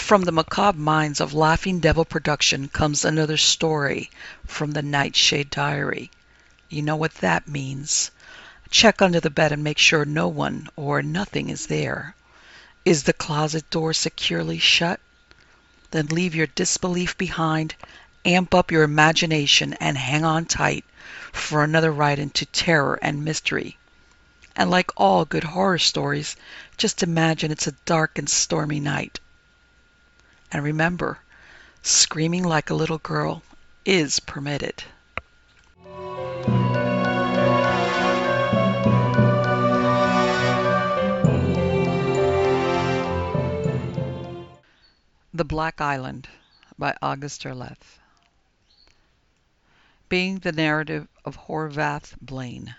From the macabre minds of Laughing Devil Production comes another story from the Nightshade Diary. You know what that means. Check under the bed and make sure no one or nothing is there. Is the closet door securely shut? Then leave your disbelief behind, amp up your imagination, and hang on tight for another ride into terror and mystery. And like all good horror stories, just imagine it's a dark and stormy night. And remember, screaming like a little girl is permitted. The Black Island by August Derleth. Being the narrative of Horvath Blaine.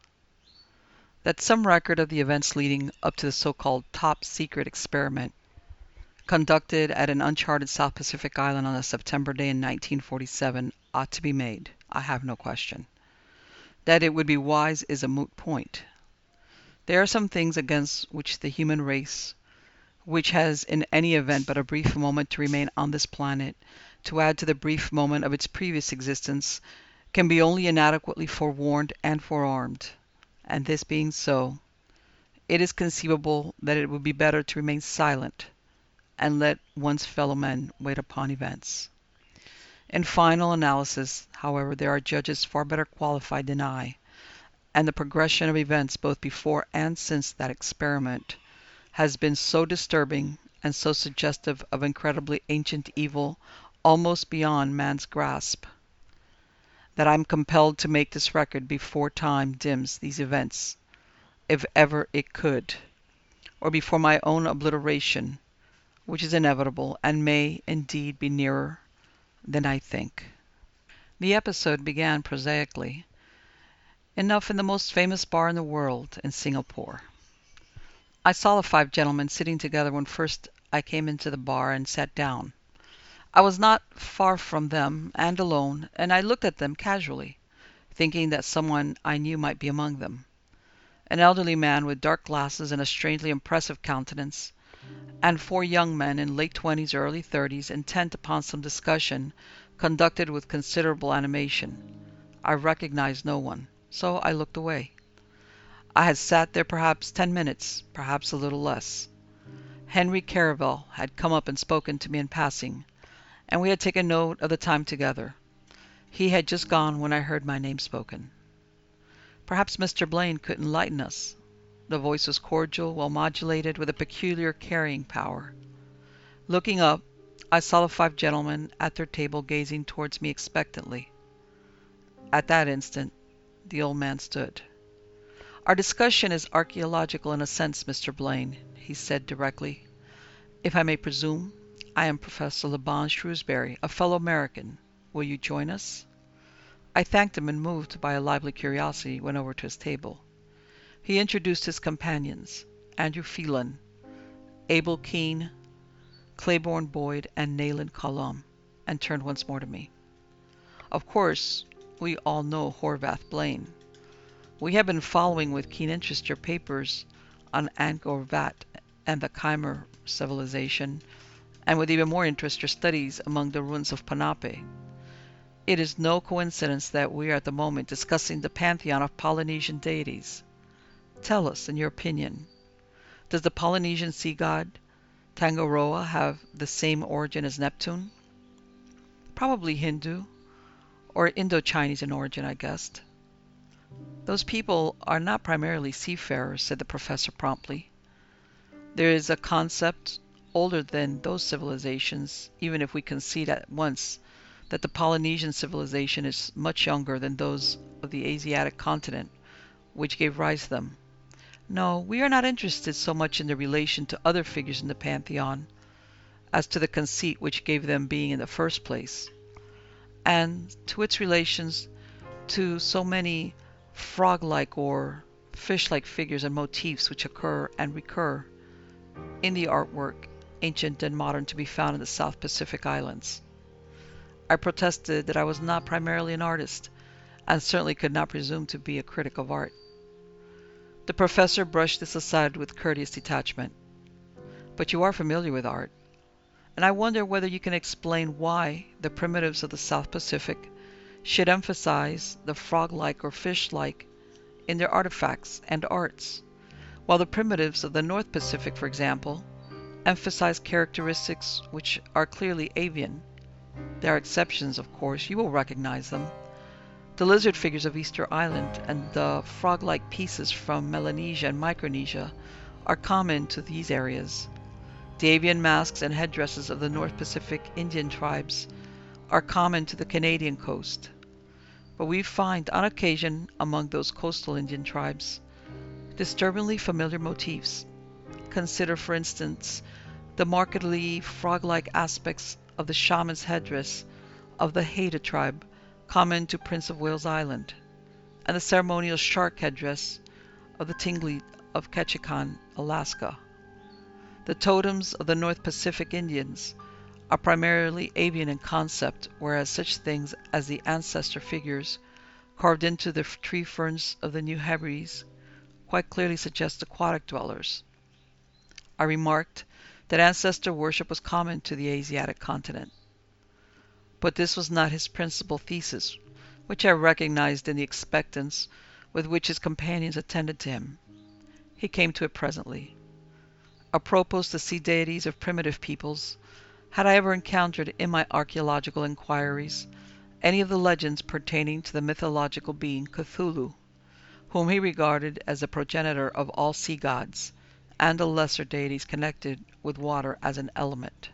That some record of the events leading up to the so-called top-secret experiment conducted at an uncharted South Pacific island on a September day in 1947 ought to be made, I have no question. That it would be wise is a moot point. There are some things against which the human race, which has in any event but a brief moment to remain on this planet, to add to the brief moment of its previous existence, can be only inadequately forewarned and forearmed. And this being so, it is conceivable that it would be better to remain silent and let one's fellow men wait upon events. In final analysis, however, there are judges far better qualified than I, and the progression of events both before and since that experiment has been so disturbing and so suggestive of incredibly ancient evil almost beyond man's grasp, that I am compelled to make this record before time dims these events, if ever it could, or before my own obliteration, which is inevitable and may indeed be nearer than I think. The episode began prosaically enough in the most famous bar in the world, in Singapore. I saw the 5 gentlemen sitting together when first I came into the bar and sat down. I was not far from them, and alone, and I looked at them casually, thinking that someone I knew might be among them. An elderly man with dark glasses and a strangely impressive countenance, and 4 young men in late 20s or early 30s, intent upon some discussion conducted with considerable animation. I recognized no one, so I looked away. I had sat there perhaps 10 minutes, perhaps a little less. Henry Caravel had come up and spoken to me in passing, and we had taken note of the time together. He had just gone when I heard my name spoken. Perhaps Mr. Blaine could enlighten us. The voice was cordial, well modulated, with a peculiar carrying power. Looking up, I saw the 5 gentlemen at their table gazing towards me expectantly. At that instant, the old man stood. "Our discussion is archaeological in a sense, Mr. Blaine," he said directly. "If I may presume, I am Professor Laban Shrewsbury, a fellow American. Will you join us?" I thanked him and, moved by a lively curiosity, went over to his table. He introduced his companions, Andrew Phelan, Abel Keene, Claiborne Boyd, and Nayland Colum, and turned once more to me. "Of course, we all know Horvath Blaine. We have been following with keen interest your papers on Angkor Wat and the Khmer civilization, and with even more interest your studies among the ruins of Ponape. It is no coincidence that we are at the moment discussing the pantheon of Polynesian deities. Tell us, in your opinion, does the Polynesian sea god Tangaroa have the same origin as Neptune?" "Probably Hindu, or Indo-Chinese in origin," I guessed. "Those people are not primarily seafarers," said the professor promptly. "There is a concept older than those civilizations, even if we concede at once that the Polynesian civilization is much younger than those of the Asiatic continent, which gave rise to them. No, we are not interested so much in their relation to other figures in the pantheon as to the conceit which gave them being in the first place, and to its relations to so many frog-like or fish-like figures and motifs which occur and recur in the artwork, ancient and modern, to be found in the South Pacific Islands." I protested that I was not primarily an artist, and certainly could not presume to be a critic of art. The professor brushed this aside with courteous detachment. "But you are familiar with art. and I wonder whether you can explain why the primitives of the South Pacific should emphasize the frog-like or fish-like in their artifacts and arts, while the primitives of the North Pacific, for example, emphasize characteristics which are clearly avian. There are exceptions, of course, you will recognize them. The lizard figures of Easter Island and the frog-like pieces from Melanesia and Micronesia are common to these areas. The avian masks and headdresses of the North Pacific Indian tribes are common to the Canadian coast. But we find on occasion among those coastal Indian tribes disturbingly familiar motifs. Consider, for instance, the markedly frog-like aspects of the shaman's headdress of the Haida tribe common to Prince of Wales Island, and the ceremonial shark headdress of the Tlingit of Ketchikan, Alaska. The totems of the North Pacific Indians are primarily avian in concept, whereas such things as the ancestor figures carved into the tree ferns of the New Hebrides quite clearly suggest aquatic dwellers. I remarked that ancestor worship was common to the Asiatic continent. But this was not his principal thesis, which I recognized in the expectance with which his companions attended to him. He came to it presently. Apropos the sea deities of primitive peoples, had I ever encountered in my archaeological inquiries any of the legends pertaining to the mythological being Cthulhu, whom he regarded as the progenitor of all sea gods, and the lesser deities connected with water as an element.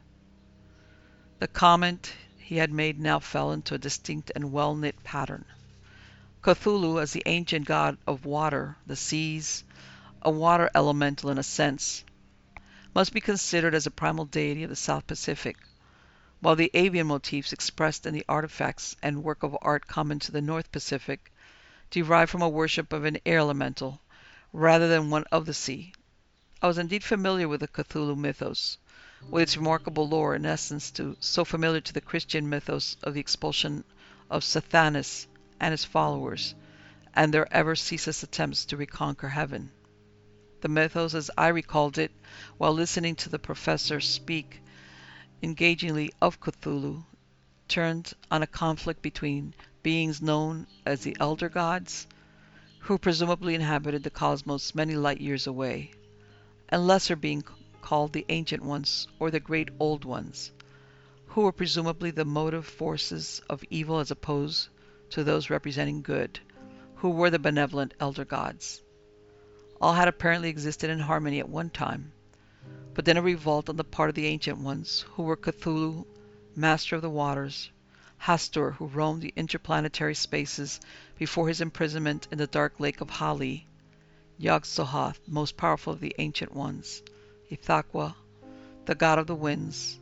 The comment he had made now fell into a distinct and well-knit pattern. Cthulhu, as the ancient god of water, the seas, a water elemental in a sense, must be considered as a primal deity of the South Pacific, while the avian motifs expressed in the artifacts and work of art common to the North Pacific derive from a worship of an air elemental rather than one of the sea. I was indeed familiar with the Cthulhu mythos, with its remarkable lore, in essence so familiar to the Christian mythos of the expulsion of Sathanas and his followers, and their ever ceaseless attempts to reconquer heaven. The mythos, as I recalled it while listening to the professor speak engagingly of Cthulhu, turned on a conflict between beings known as the elder gods, who presumably inhabited the cosmos many light years away, and lesser beings called the Ancient Ones or the Great Old Ones, who were presumably the motive forces of evil as opposed to those representing good, who were the benevolent elder gods. All had apparently existed in harmony at one time, but then a revolt on the part of the Ancient Ones, who were Cthulhu, master of the waters, Hastur, who roamed the interplanetary spaces before his imprisonment in the dark lake of Hali, Yog-Sothoth, most powerful of the Ancient Ones, Ithaqua, the god of the winds,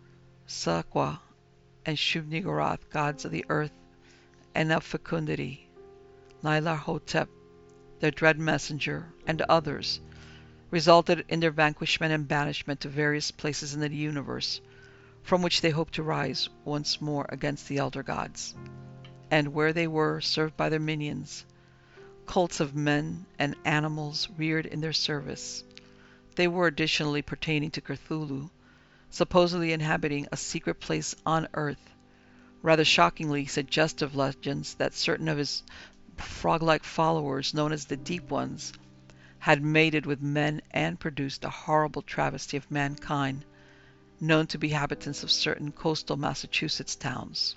Sakwa, and Shub-Niggurath, gods of the earth and of fecundity, Nyarlathotep, their dread messenger, and others, resulted in their vanquishment and banishment to various places in the universe, from which they hoped to rise once more against the elder gods, and where they were served by their minions, cults of men and animals reared in their service. They were additionally pertaining to Cthulhu, supposedly inhabiting a secret place on earth. Rather shockingly suggestive legends that certain of his frog-like followers, known as the Deep Ones, had mated with men and produced a horrible travesty of mankind, known to be inhabitants of certain coastal Massachusetts towns.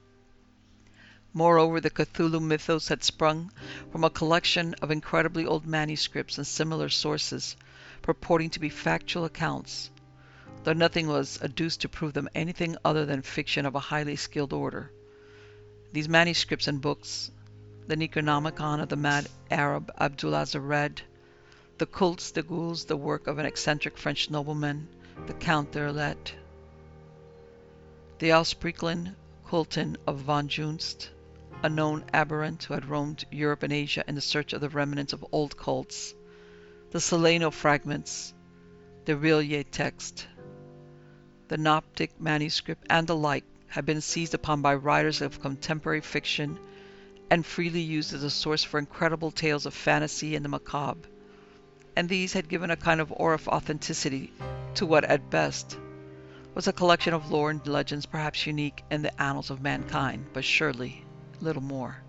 Moreover, the Cthulhu mythos had sprung from a collection of incredibly old manuscripts and similar sources, purporting to be factual accounts, though nothing was adduced to prove them anything other than fiction of a highly skilled order. These manuscripts and books, the Necronomicon of the mad Arab Abdullah Zared, the Cultes des Ghouls, the work of an eccentric French nobleman, the Count d'Erlet, the Aussprechlichen Kulten of von Junst, a known aberrant who had roamed Europe and Asia in the search of the remnants of old cults, the Solano fragments, the Rillier text, the Gnoptic manuscript, and the like, had been seized upon by writers of contemporary fiction and freely used as a source for incredible tales of fantasy and the macabre, and these had given a kind of aura of authenticity to what at best was a collection of lore and legends perhaps unique in the annals of mankind, but surely little more.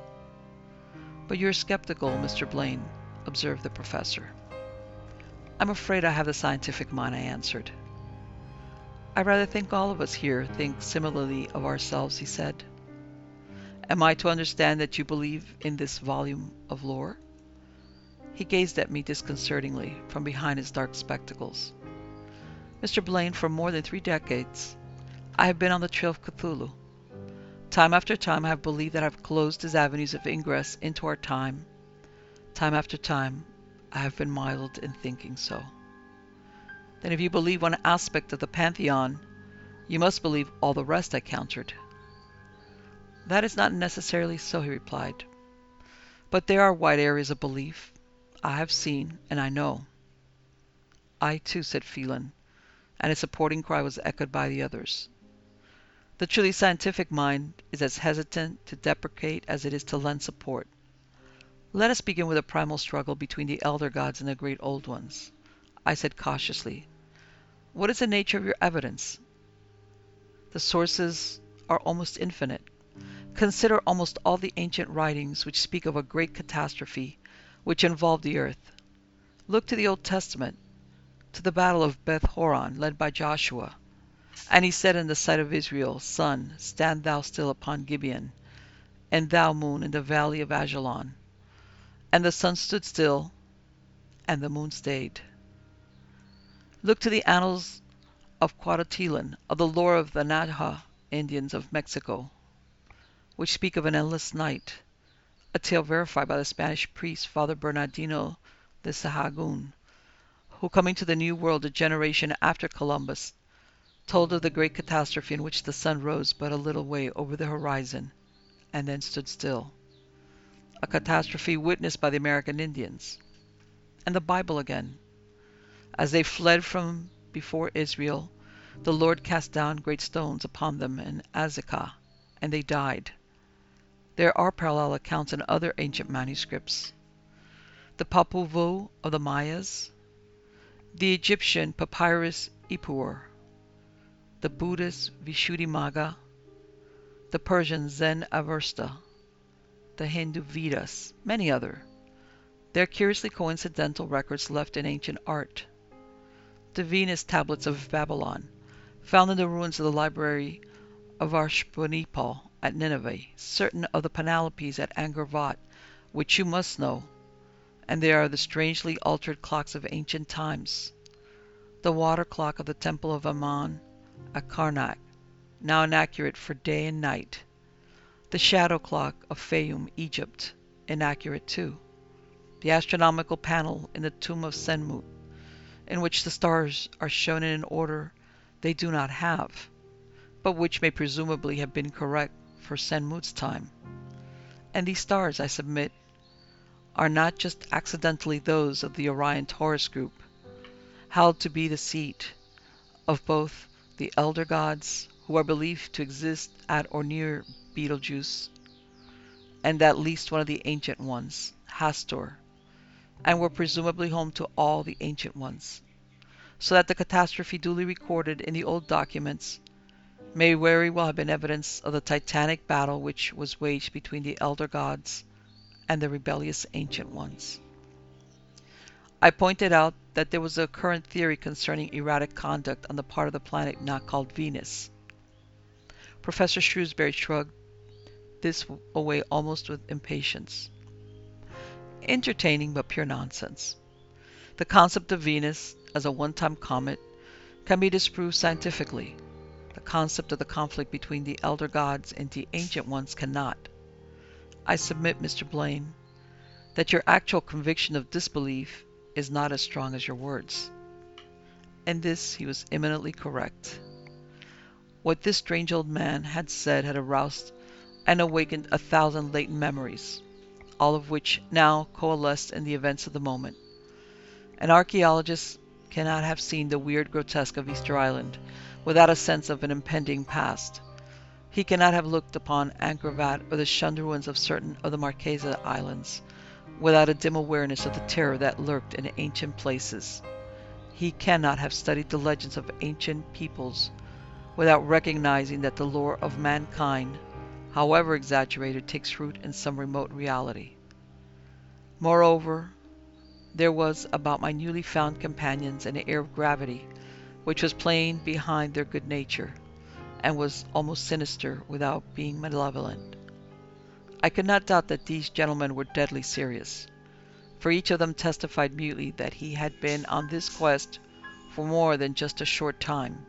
But you're skeptical, Mr. Blaine, observed the professor. I'm afraid I have the scientific mind, I answered. I rather think all of us here think similarly of ourselves, he said. Am I to understand that you believe in this volume of lore? He gazed at me disconcertingly from behind his dark spectacles. Mr. Blaine, for more than 3 decades, I have been on the trail of Cthulhu. Time after time I have believed that I have closed his avenues of ingress into our time. Time after time I have been misled in thinking so. Then if you believe one aspect of the pantheon, you must believe all the rest, I countered. That is not necessarily so, he replied. But there are wide areas of belief. I have seen, and I know. I too, said Phelan, and his supporting cry was echoed by the others. The truly scientific mind is as hesitant to deprecate as it is to lend support. Let us begin with a primal struggle between the elder gods and the great old ones. I said cautiously, what is the nature of your evidence? The sources are almost infinite. Consider almost all the ancient writings which speak of a great catastrophe which involved the earth. Look to the Old Testament, to the battle of Beth Horon led by Joshua. And he said in the sight of Israel, Sun, stand thou still upon Gibeon, and thou, moon, in the valley of Ajalon. And the sun stood still, and the moon stayed. Look to the annals of Cuautitlán, of the lore of the Navajo Indians of Mexico, which speak of an endless night, a tale verified by the Spanish priest Father Bernardino de Sahagún, who, coming to the New World a generation after Columbus, told of the great catastrophe in which the sun rose but a little way over the horizon and then stood still, a catastrophe witnessed by the American Indians. And the Bible again. As they fled from before Israel, the Lord cast down great stones upon them in Azekah, and they died. There are parallel accounts in other ancient manuscripts. The Popol Vuh of the Mayas, the Egyptian Papyrus Ipuwer, the Buddhist Visuddhimagga, the Persian Zen-Avesta, the Hindu Vedas, many other. They are curiously coincidental records left in ancient art. The Venus tablets of Babylon, found in the ruins of the library of Ashurbanipal at Nineveh, certain of the Penelopes at Angkor Wat, which you must know, and they are the strangely altered clocks of ancient times. The water clock of the Temple of Ammon at Karnak, now inaccurate for day and night. The shadow clock of Fayum, Egypt, inaccurate too. The astronomical panel in the tomb of Senmut, in which the stars are shown in an order they do not have, but which may presumably have been correct for Senmut's time. And these stars, I submit, are not just accidentally those of the Orion Taurus group, held to be the seat of both the elder gods, who are believed to exist at or near Betelgeuse, and at least one of the ancient ones, Hastur, and were presumably home to all the ancient ones, so that the catastrophe duly recorded in the old documents may very well have been evidence of the titanic battle which was waged between the elder gods and the rebellious ancient ones. I pointed out that there was a current theory concerning erratic conduct on the part of the planet now called Venus. Professor Shrewsbury shrugged this away almost with impatience. Entertaining, but pure nonsense. The concept of Venus as a one-time comet can be disproved scientifically. The concept of the conflict between the elder gods and the ancient ones cannot. I submit, Mr. Blaine, that your actual conviction of disbelief is not as strong as your words. In this he was eminently correct. What this strange old man had said had aroused and awakened 1,000 latent memories, all of which now coalesced in the events of the moment. An archaeologist cannot have seen the weird grotesque of Easter Island without a sense of an impending past. He cannot have looked upon Angkor Wat or the shunned ruins of certain of the Marquesa Islands without a dim awareness of the terror that lurked in ancient places. He cannot have studied the legends of ancient peoples without recognizing that the lore of mankind, however exaggerated, takes root in some remote reality. Moreover, there was about my newly found companions an air of gravity which was playing behind their good nature, and was almost sinister without being malevolent. I could not doubt that these gentlemen were deadly serious, for each of them testified mutely that he had been on this quest for more than just a short time.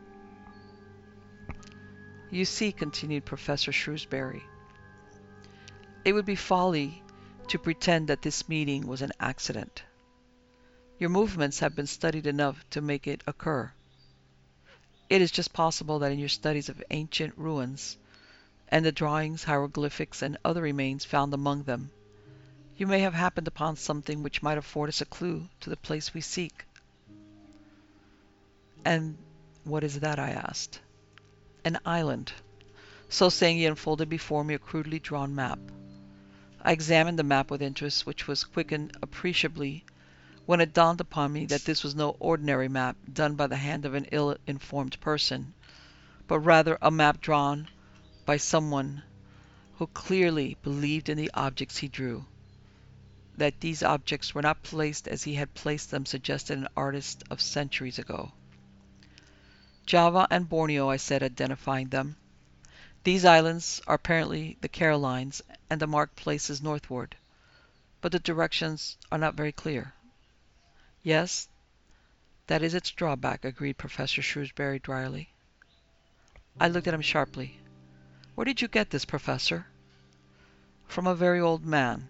You see, continued Professor Shrewsbury, it would be folly to pretend that this meeting was an accident. Your movements have been studied enough to make it occur. It is just possible that in your studies of ancient ruins, and the drawings, hieroglyphics, and other remains found among them, you may have happened upon something which might afford us a clue to the place we seek. And what is that? I asked. An island. So saying, he unfolded before me a crudely drawn map. I examined the map with interest, which was quickened appreciably when it dawned upon me that this was no ordinary map done by the hand of an ill-informed person, but rather a map drawn by someone who clearly believed in the objects he drew. That these objects were not placed as he had placed them suggested an artist of centuries ago. Java and Borneo, I said, identifying them. These islands are apparently the Carolines, and the marked place is northward, but the directions are not very clear. Yes, that is its drawback, agreed Professor Shrewsbury dryly. I looked at him sharply. Where did you get this, Professor? From a very old man.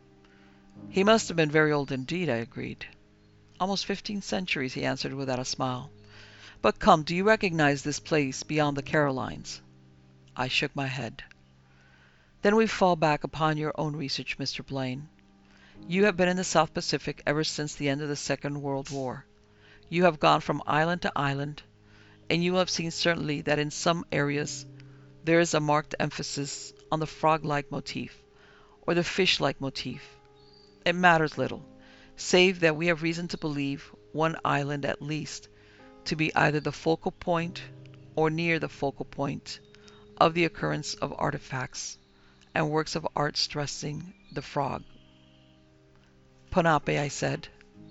He must have been very old indeed, I agreed. Almost 15 centuries, he answered without a smile. But come, do you recognize this place beyond the Carolines? I shook my head. Then we fall back upon your own research, Mr. Blaine. You have been in the South Pacific ever since the end of the Second World War. You have gone from island to island, and you have seen certainly that in some areas there is a marked emphasis on the frog-like motif, or the fish-like motif. It matters little, save that we have reason to believe one island at least to be either the focal point or near the focal point of the occurrence of artifacts and works of art stressing the frog. Ponape, I said.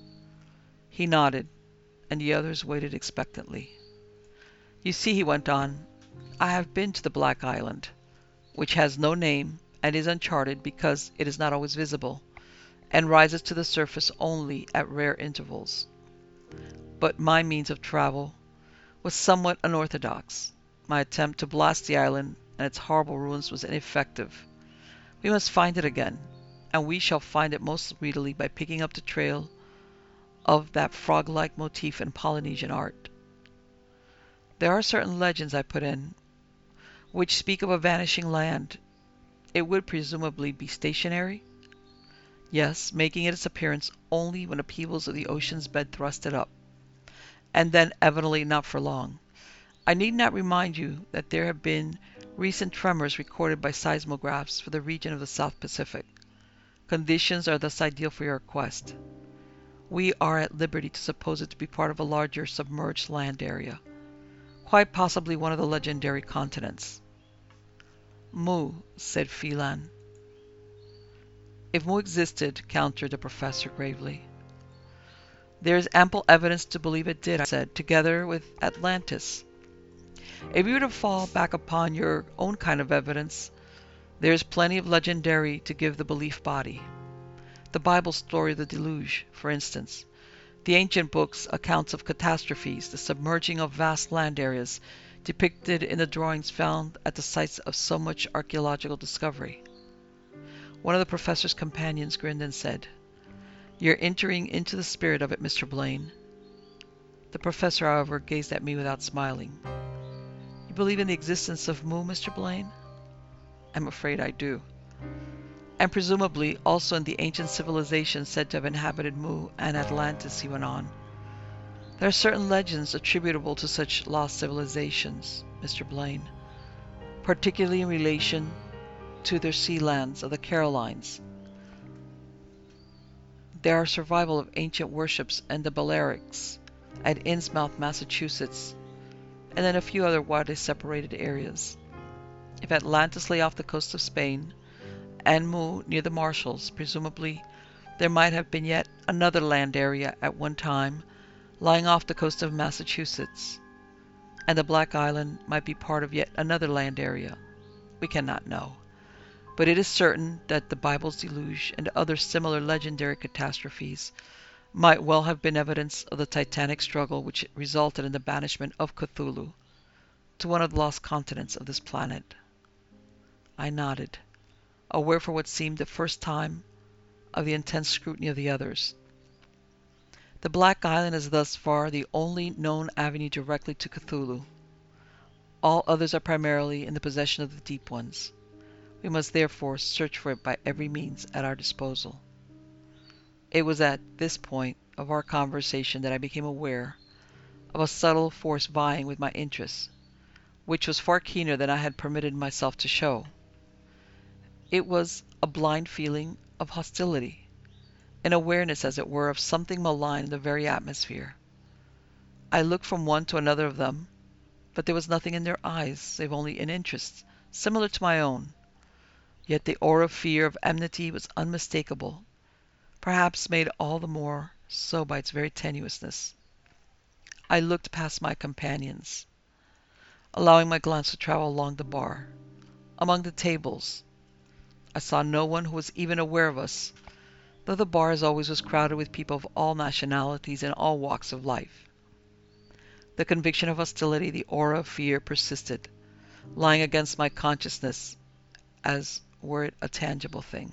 He nodded, and the others waited expectantly. You see, he went on, I have been to the Black Island, which has no name and is uncharted because it is not always visible, and rises to the surface only at rare intervals. But my means of travel was somewhat unorthodox. My attempt to blast the island and its horrible ruins was ineffective. We must find it again, and we shall find it most speedily by picking up the trail of that frog-like motif in Polynesian art. There are certain legends, I put in, which speak of a vanishing land. It would presumably be stationary? Yes, making its appearance only when upheavals of the ocean's bed thrust it up, and then evidently not for long. I need not remind you that there have been recent tremors recorded by seismographs for the region of the South Pacific. Conditions are thus ideal for your quest. We are at liberty to suppose it to be part of a larger submerged land area, quite possibly one of the legendary continents. Mu, said Phelan. If Mu existed, countered the professor gravely. There is ample evidence to believe it did, I said, together with Atlantis. If you were to fall back upon your own kind of evidence, there is plenty of legendary to give the belief body. The Bible story of the deluge, for instance. The ancient books' accounts of catastrophes, the submerging of vast land areas, depicted in the drawings found at the sites of so much archaeological discovery. One of the professor's companions grinned and said, You're entering into the spirit of it, Mr. Blaine. The professor, however, gazed at me without smiling. You believe in the existence of Mu, Mr. Blaine? I'm afraid I do. And presumably also in the ancient civilizations said to have inhabited Mu and Atlantis, he went on. There are certain legends attributable to such lost civilizations, Mr. Blaine, particularly in relation to their sea lands of the Carolines. There are survival of ancient worships in the Balearics, at Innsmouth, Massachusetts, and then a few other widely separated areas. If Atlantis lay off the coast of Spain, and Mu near the Marshalls, presumably there might have been yet another land area at one time lying off the coast of Massachusetts, and the Black Island might be part of yet another land area. We cannot know. But it is certain that the Bible's deluge and other similar legendary catastrophes might well have been evidence of the titanic struggle which resulted in the banishment of Cthulhu to one of the lost continents of this planet. I nodded, aware for what seemed the first time of the intense scrutiny of the others. The Black Island is thus far the only known avenue directly to Cthulhu. All others are primarily in the possession of the Deep Ones. We must therefore search for it by every means at our disposal. It was at this point of our conversation that I became aware of a subtle force vying with my interest, which was far keener than I had permitted myself to show. It was a blind feeling of hostility, an awareness, as it were, of something malign in the very atmosphere. I looked from one to another of them, but there was nothing in their eyes save only an interest similar to my own. Yet the aura of fear, of enmity, was unmistakable, perhaps made all the more so by its very tenuousness. I looked past my companions, allowing my glance to travel along the bar, among the tables. I saw no one who was even aware of us, though the bar as always was crowded with people of all nationalities and all walks of life. The conviction of hostility, the aura of fear, persisted, lying against my consciousness as were it a tangible thing.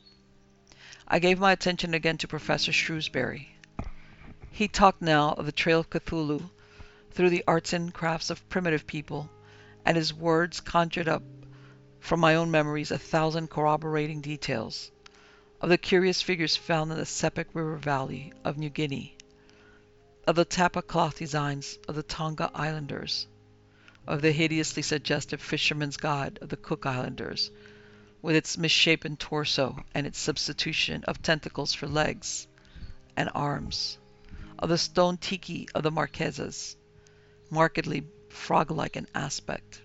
I gave my attention again to Professor Shrewsbury. He talked now of the trail of Cthulhu through the arts and crafts of primitive people, and his words conjured up from my own memories 1,000 corroborating details of the curious figures found in the Sepik River Valley of New Guinea, of the tapa cloth designs of the Tonga Islanders, of the hideously suggestive fisherman's god of the Cook Islanders, with its misshapen torso and its substitution of tentacles for legs and arms, of the stone tiki of the Marquesas, markedly frog-like in aspect,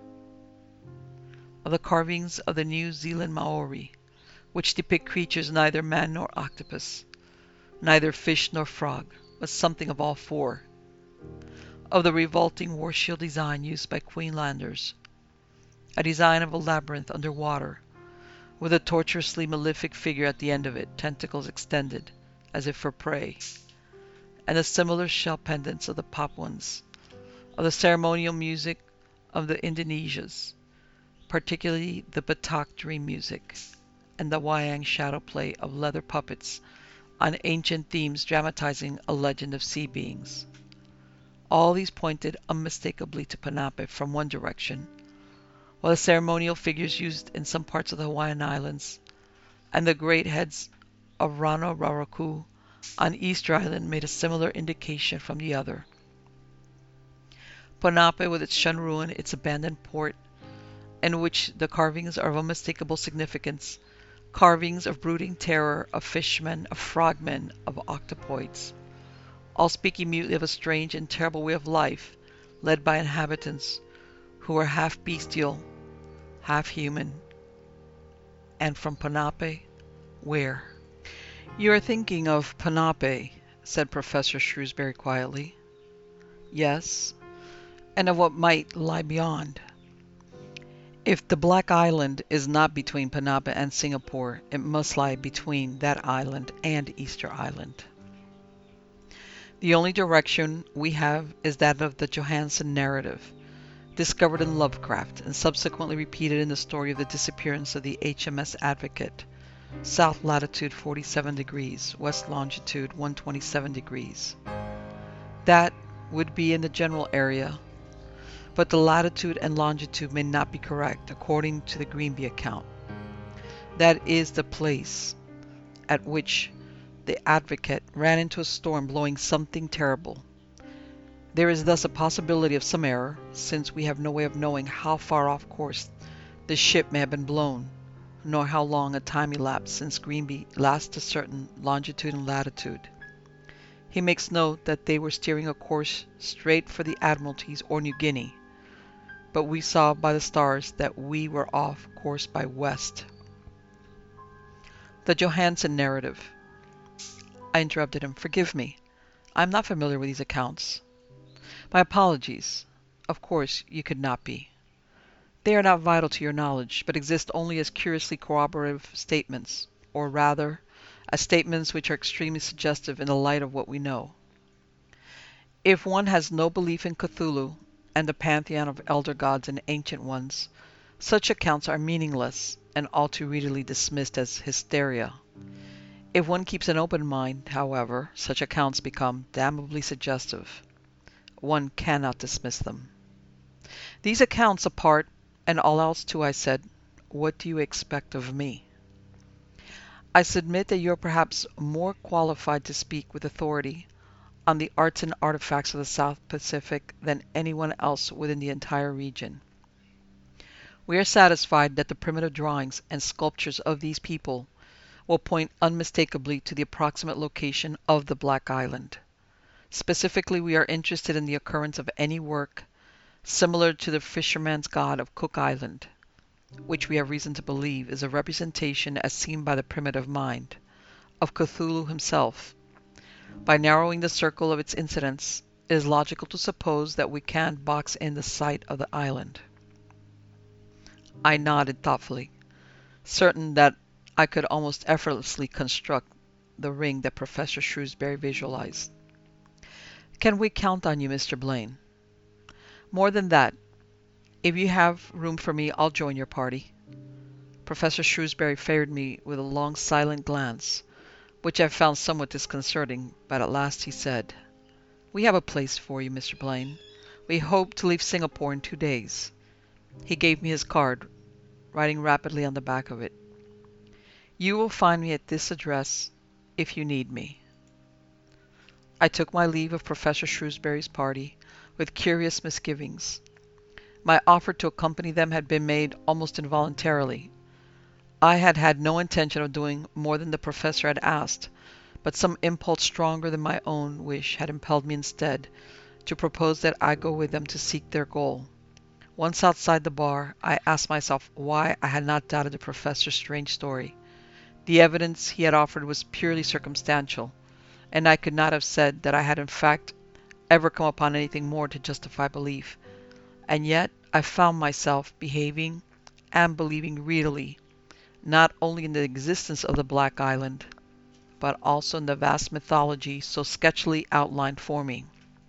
of the carvings of the New Zealand Maori, which depict creatures neither man nor octopus, neither fish nor frog, but something of all four, of the revolting war shield design used by Queenslanders, a design of a labyrinth under water, with a tortuously malefic figure at the end of it, tentacles extended, as if for prey, and the similar shell pendants of the Papuans, of the ceremonial music of the Indonesias, particularly the Batak dream music, and the Wayang shadow play of leather puppets on ancient themes dramatizing a legend of sea beings. All these pointed unmistakably to Panape from one direction, while the ceremonial figures used in some parts of the Hawaiian Islands and the great heads of Rano Raraku on Easter Island made a similar indication from the other. Panape, with its Shun ruin, its abandoned port, in which the carvings are of unmistakable significance, carvings of brooding terror, of fishmen, of frogmen, of octopoids, all speaking mutely of a strange and terrible way of life led by inhabitants who were half bestial, half human. And from Panape, where? "You are thinking of Panape," said Professor Shrewsbury quietly. "Yes, and of what might lie beyond. If the Black Island is not between Panape and Singapore, it must lie between that island and Easter Island. The only direction we have is that of the Johansen narrative, discovered in Lovecraft and subsequently repeated in the story of the disappearance of the HMS Advocate, south latitude 47 degrees, west longitude 127 degrees. That would be in the general area, but the latitude and longitude may not be correct according to the Greenby account. That is the place at which the Advocate ran into a storm blowing something terrible. There is thus a possibility of some error, since we have no way of knowing how far off course the ship may have been blown, nor how long a time elapsed since Greenby last ascertained longitude and latitude. He makes note that they were steering a course straight for the Admiralties or New Guinea, but we saw by the stars that we were off course by west. The Johansen narrative. I interrupted him. Forgive me. I am not familiar with these accounts. My apologies. Of course, you could not be. They are not vital to your knowledge, but exist only as curiously corroborative statements, or rather, as statements which are extremely suggestive in the light of what we know. If one has no belief in Cthulhu and the pantheon of elder gods and ancient ones, such accounts are meaningless and all too readily dismissed as hysteria. If one keeps an open mind, however, such accounts become damnably suggestive. One cannot dismiss them. These accounts apart, and all else too, I said, what do you expect of me? I submit that you are perhaps more qualified to speak with authority on the arts and artifacts of the South Pacific than anyone else within the entire region. We are satisfied that the primitive drawings and sculptures of these people will point unmistakably to the approximate location of the Black Island. Specifically, we are interested in the occurrence of any work similar to the Fisherman's God of Cook Island, which we have reason to believe is a representation as seen by the primitive mind of Cthulhu himself. By narrowing the circle of its incidents, it is logical to suppose that we can box in the site of the island. I nodded thoughtfully, certain that I could almost effortlessly construct the ring that Professor Shrewsbury visualized. Can we count on you, Mr. Blaine? More than that, if you have room for me, I'll join your party. Professor Shrewsbury favored me with a long silent glance, which I found somewhat disconcerting, but at last he said, "We have a place for you, Mr. Blaine. We hope to leave Singapore in 2 days." He gave me his card, writing rapidly on the back of it, "You will find me at this address if you need me." I took my leave of Professor Shrewsbury's party with curious misgivings. My offer to accompany them had been made almost involuntarily. I had had no intention of doing more than the professor had asked, but some impulse stronger than my own wish had impelled me instead to propose that I go with them to seek their goal. Once outside the bar, I asked myself why I had not doubted the professor's strange story. The evidence he had offered was purely circumstantial, and I could not have said that I had in fact ever come upon anything more to justify belief. And yet I found myself behaving and believing readily, not only in the existence of the Black Island, but also in the vast mythology so sketchily outlined for me,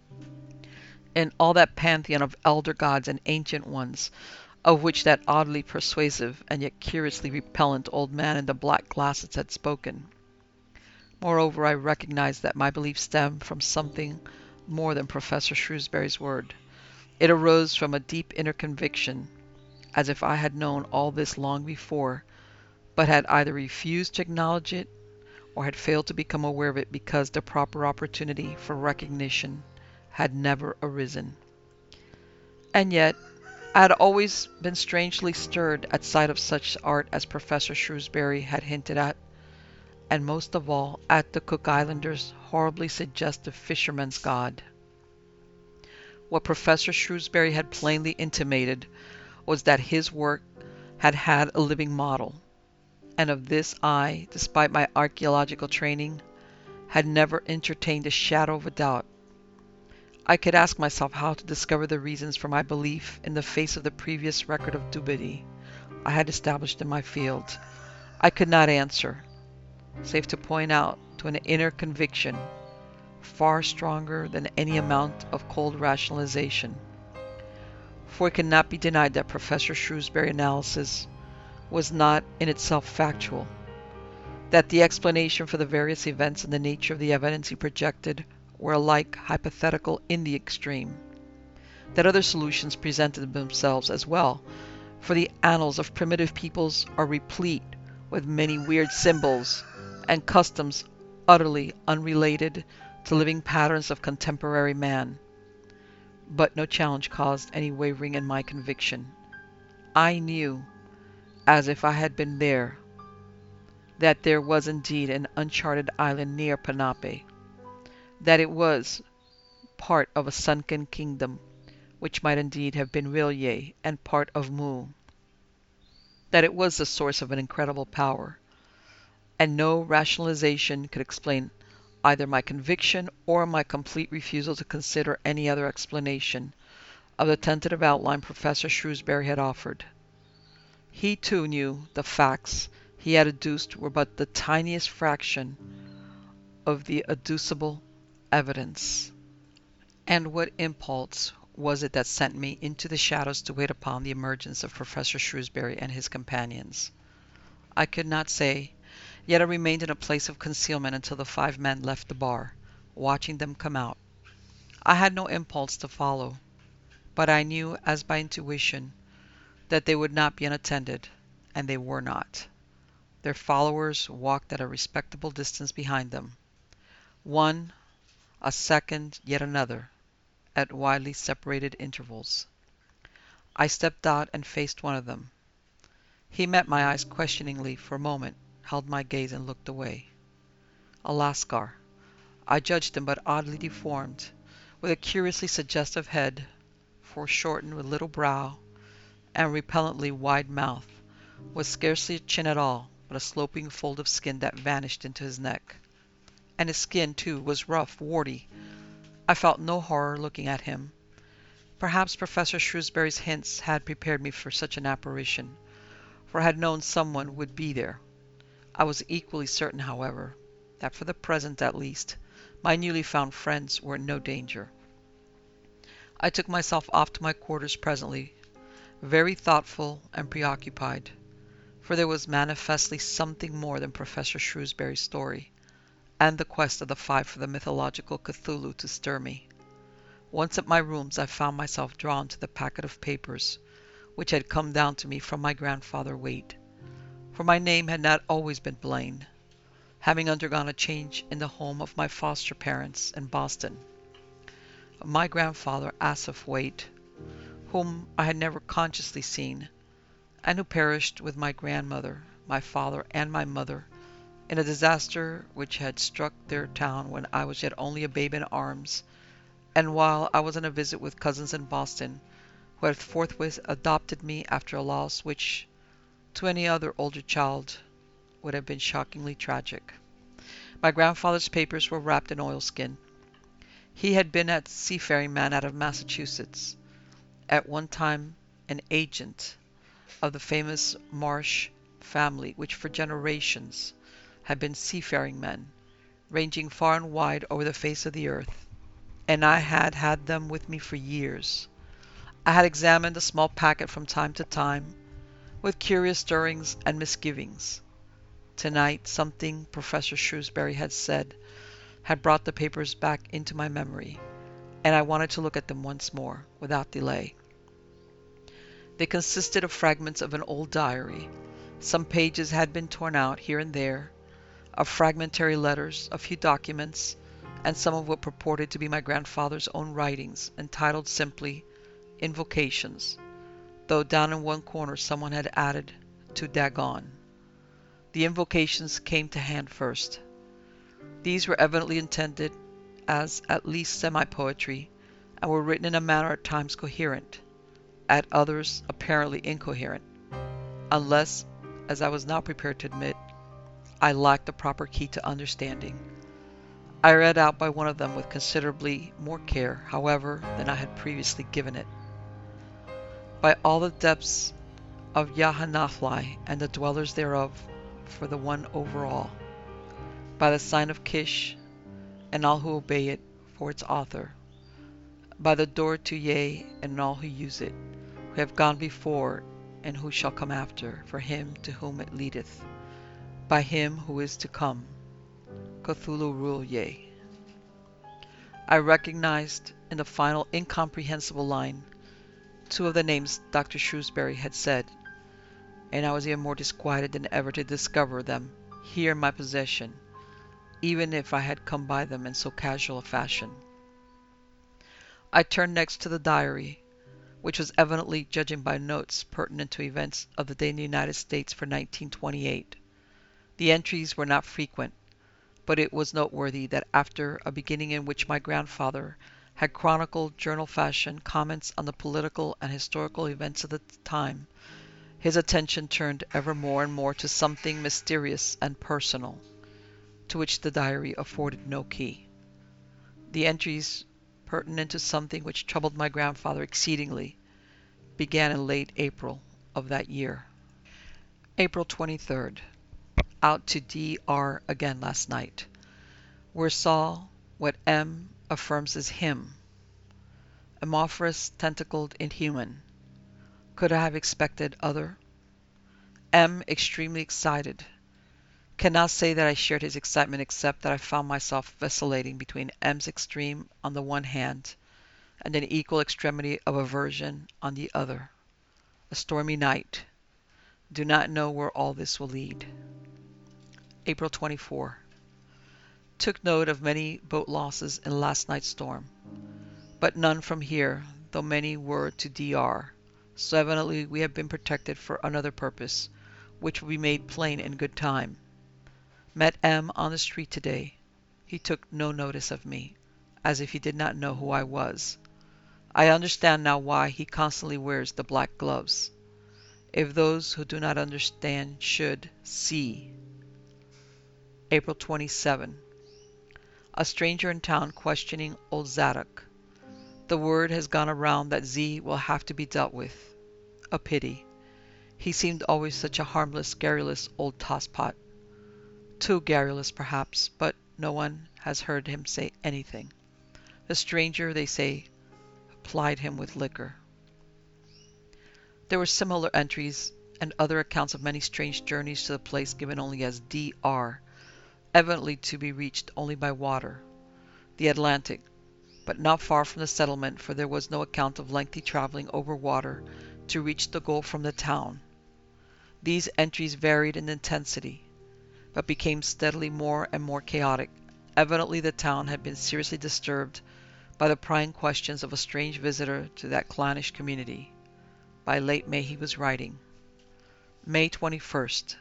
in all that pantheon of elder gods and ancient ones, of which that oddly persuasive and yet curiously repellent old man in the black glasses had spoken. Moreover, I recognized that my belief stemmed from something more than Professor Shrewsbury's word. It arose from a deep inner conviction, as if I had known all this long before, but had either refused to acknowledge it or had failed to become aware of it because the proper opportunity for recognition had never arisen. And yet, I had always been strangely stirred at sight of such art as Professor Shrewsbury had hinted at, and most of all at the Cook Islanders' horribly suggestive Fisherman's God. What Professor Shrewsbury had plainly intimated was that his work had had a living model, and of this I, despite my archaeological training, had never entertained a shadow of a doubt. I could ask myself how to discover the reasons for my belief in the face of the previous record of dubity I had established in my field. I could not answer, save to point out to an inner conviction far stronger than any amount of cold rationalization. For it cannot be denied that Professor Shrewsbury's analysis was not in itself factual, that the explanation for the various events and the nature of the evidence he projected were alike hypothetical in the extreme, that other solutions presented themselves as well, for the annals of primitive peoples are replete with many weird symbols and customs utterly unrelated to living patterns of contemporary man. But no challenge caused any wavering in my conviction. I knew, as if I had been there, that there was indeed an uncharted island near Ponape, that it was part of a sunken kingdom which might indeed have been real Ye and part of Mu, that it was the source of an incredible power, and no rationalization could explain either my conviction or my complete refusal to consider any other explanation of the tentative outline Professor Shrewsbury had offered. He too knew the facts he had adduced were but the tiniest fraction of the adducible evidence. And what impulse was it that sent me into the shadows to wait upon the emergence of Professor Shrewsbury and his companions? I could not say, yet I remained in a place of concealment until the 5 men left the bar, watching them come out. I had no impulse to follow, but I knew as by intuition that they would not be unattended, and they were not. Their followers walked at a respectable distance behind them. One, a second, yet another, at widely separated intervals. I stepped out and faced one of them. He met my eyes questioningly for a moment, held my gaze, and looked away. A Lascar. I judged him but oddly deformed, with a curiously suggestive head, foreshortened with little brow, and repellently wide mouth, with scarcely a chin at all, but a sloping fold of skin that vanished into his neck. And his skin, too, was rough, warty. I felt no horror looking at him. Perhaps Professor Shrewsbury's hints had prepared me for such an apparition, for I had known someone would be there. I was equally certain, however, that for the present at least, my newly found friends were in no danger. I took myself off to my quarters presently, very thoughtful and preoccupied, for there was manifestly something more than Professor Shrewsbury's story, and the quest of the 5 for the mythological Cthulhu to stir me. Once at my rooms, I found myself drawn to the packet of papers which had come down to me from my grandfather Waite, for my name had not always been Blaine, having undergone a change in the home of my foster parents in Boston. My grandfather, Asaph Waite, whom I had never consciously seen, and who perished with my grandmother, my father, and my mother in a disaster which had struck their town when I was yet only a babe in arms, and while I was on a visit with cousins in Boston, who had forthwith adopted me after a loss which, to any other older child, would have been shockingly tragic. My grandfather's papers were wrapped in oilskin. He had been a seafaring man out of Massachusetts, at one time an agent of the famous Marsh family, which for generations had been seafaring men, ranging far and wide over the face of the earth, and I had had them with me for years. I had examined the small packet from time to time, with curious stirrings and misgivings. Tonight, something Professor Shrewsbury had said had brought the papers back into my memory, and I wanted to look at them once more, without delay. They consisted of fragments of an old diary. Some pages had been torn out here and there, of fragmentary letters, a few documents, and some of what purported to be my grandfather's own writings, entitled simply Invocations, though down in one corner someone had added, to Dagon. The invocations came to hand first. These were evidently intended as at least semi-poetry, and were written in a manner at times coherent, at others apparently incoherent, unless, as I was now prepared to admit, I lacked the proper key to understanding. I read out by one of them with considerably more care, however, than I had previously given it. By all the depths of Yahanathlai and the dwellers thereof, for the one over all. By the sign of Kish, and all who obey it, for its author. By the door to Ye, and all who use it, who have gone before, and who shall come after, for him to whom it leadeth. By him who is to come, Cthulhu rule Ye. I recognized in the final incomprehensible line 2 of the names Dr. Shrewsbury had said, and I was even more disquieted than ever to discover them here in my possession, even if I had come by them in so casual a fashion. I turned next to the diary, which was evidently judging by notes pertinent to events of the day in the United States for 1928. The entries were not frequent, but it was noteworthy that after a beginning in which my grandfather had chronicled journal fashion comments on the political and historical events of the time, his attention turned ever more and more to something mysterious and personal, to which the diary afforded no key. The entries pertinent to something which troubled my grandfather exceedingly began in late April of that year. April 23rd. Out to D.R. again last night, where saw what M. affirms is him. Amorphous, tentacled, inhuman. Could I have expected other? M. extremely excited. Cannot say that I shared his excitement except that I found myself vacillating between M.'s extreme on the one hand and an equal extremity of aversion on the other. A stormy night. Do not know where all this will lead. April 24. Took note of many boat losses in last night's storm, but none from here, though many were to D.R., so evidently we have been protected for another purpose, which will be made plain in good time. Met M. on the street today. He took no notice of me, as if he did not know who I was. I understand now why he constantly wears the black gloves. If those who do not understand should see. April 27. A stranger in town questioning old Zadok. The word has gone around that Z will have to be dealt with. A pity. He seemed always such a harmless, garrulous old tosspot. Too garrulous, perhaps, but no one has heard him say anything. The stranger, they say, plied him with liquor. There were similar entries and other accounts of many strange journeys to the place given only as D.R., evidently to be reached only by water, the Atlantic, but not far from the settlement, for there was no account of lengthy traveling over water to reach the goal from the town. These entries varied in intensity, but became steadily more and more chaotic. Evidently the town had been seriously disturbed by the prying questions of a strange visitor to that clannish community. By late May he was writing. May 21st.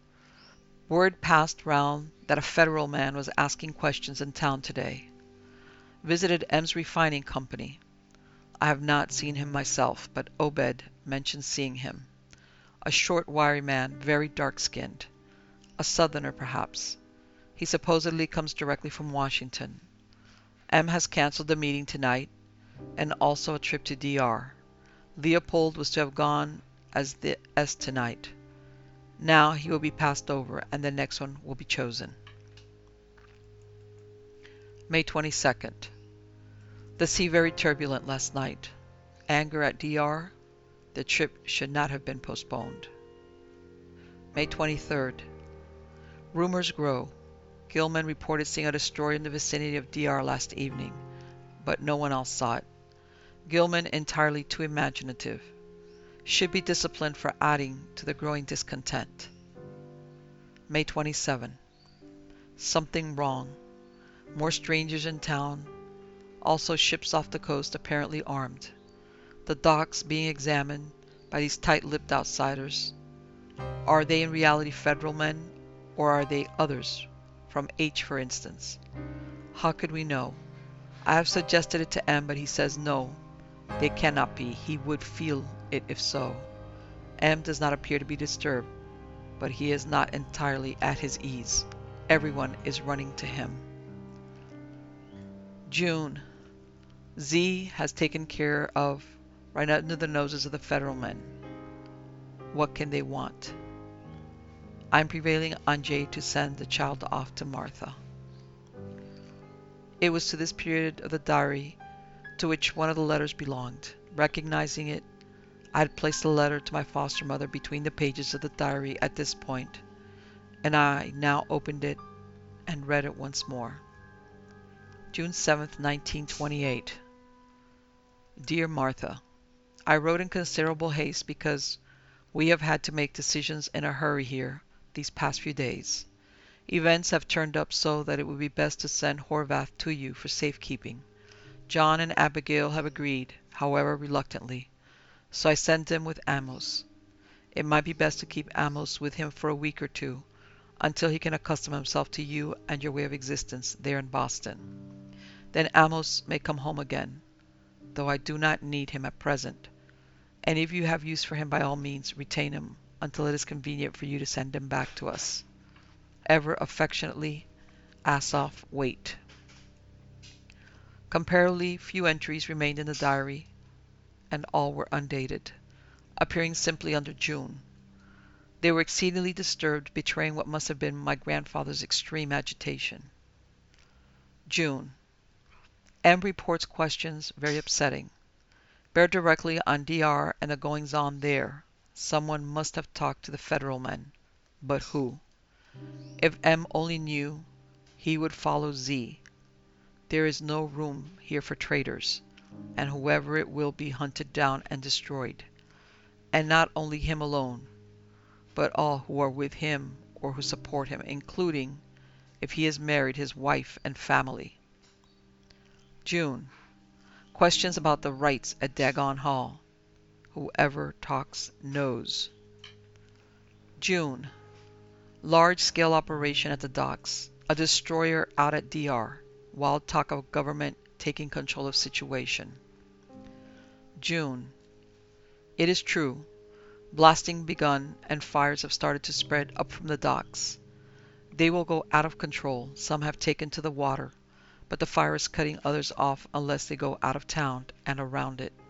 Word passed round that a federal man was asking questions in town today. Visited M.'s refining company. I have not seen him myself, but Obed mentioned seeing him. A short, wiry man, very dark-skinned. A southerner, perhaps. He supposedly comes directly from Washington. M. has cancelled the meeting tonight, and also a trip to D.R. Leopold was to have gone as the S tonight. Now he will be passed over, and the next one will be chosen. May 22nd. The sea very turbulent last night. Anger at D.R. The trip should not have been postponed. May 23rd. Rumors grow. Gilman reported seeing a destroyer in the vicinity of D.R. last evening, but no one else saw it. Gilman entirely too imaginative. Should be disciplined for adding to the growing discontent. May 27. Something wrong. More strangers in town. Also ships off the coast apparently armed. The docks being examined by these tight-lipped outsiders. Are they in reality federal men, or are they others, from H for instance? How could we know? I have suggested it to M, but he says no, they cannot be. He would feel it if so. M does not appear to be disturbed, but he is not entirely at his ease. Everyone is running to him. June. Z has taken care of right under the noses of the federal men. What can they want? I'm prevailing on J to send the child off to Martha. It was to this period of the diary to which one of the letters belonged. Recognizing it, I had placed the letter to my foster mother between the pages of the diary at this point, and I now opened it and read it once more. June 7th, 1928. Dear Martha, I wrote in considerable haste because we have had to make decisions in a hurry here these past few days. Events have turned up so that it would be best to send Horvath to you for safekeeping. John and Abigail have agreed, however reluctantly, so I sent him with Amos. It might be best to keep Amos with him for a week or two, until he can accustom himself to you and your way of existence there in Boston. Then Amos may come home again, though I do not need him at present. And if you have use for him, by all means retain him until it is convenient for you to send him back to us. Ever affectionately, Asaph Waite. Comparatively few entries remained in the diary, and all were undated, appearing simply under June. They were exceedingly disturbed, betraying what must have been my grandfather's extreme agitation. June. M reports questions very upsetting. Bear directly on DR and the goings-on there. Someone must have talked to the Federal men. But who? If M only knew, he would follow Z. There is no room here for traitors, and whoever it will be hunted down and destroyed. And not only him alone, but all who are with him or who support him, including, if he is married, his wife and family. June. Questions about the rights at Dagon Hall. Whoever talks knows. June. Large-scale operation at the docks. A destroyer out at DR. Wild talk of government taking control of situation. June. It is true. Blasting begun and fires have started to spread up from the docks. They will go out of control. Some have taken to the water, but the fire is cutting others off unless they go out of town and around it.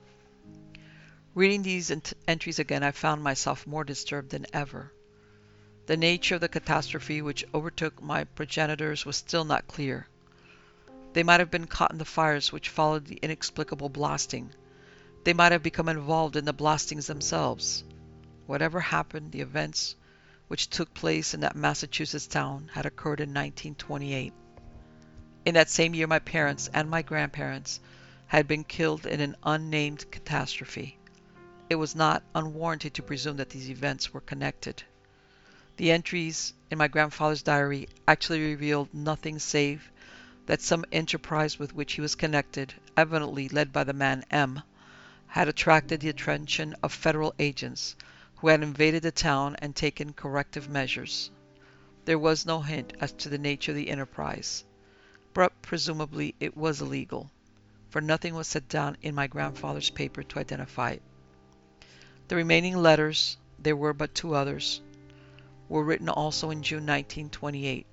Reading these entries again, I found myself more disturbed than ever. The nature of the catastrophe which overtook my progenitors was still not clear. They might have been caught in the fires which followed the inexplicable blasting. They might have become involved in the blastings themselves. Whatever happened, the events which took place in that Massachusetts town had occurred in 1928. In that same year, my parents and my grandparents had been killed in an unnamed catastrophe. It was not unwarranted to presume that these events were connected. The entries in my grandfather's diary actually revealed nothing save that some enterprise with which he was connected, evidently led by the man M, had attracted the attention of federal agents who had invaded the town and taken corrective measures. There was no hint as to the nature of the enterprise, but presumably it was illegal, for nothing was set down in my grandfather's paper to identify it. The remaining letters, there were but 2 others, were written also in June 1928.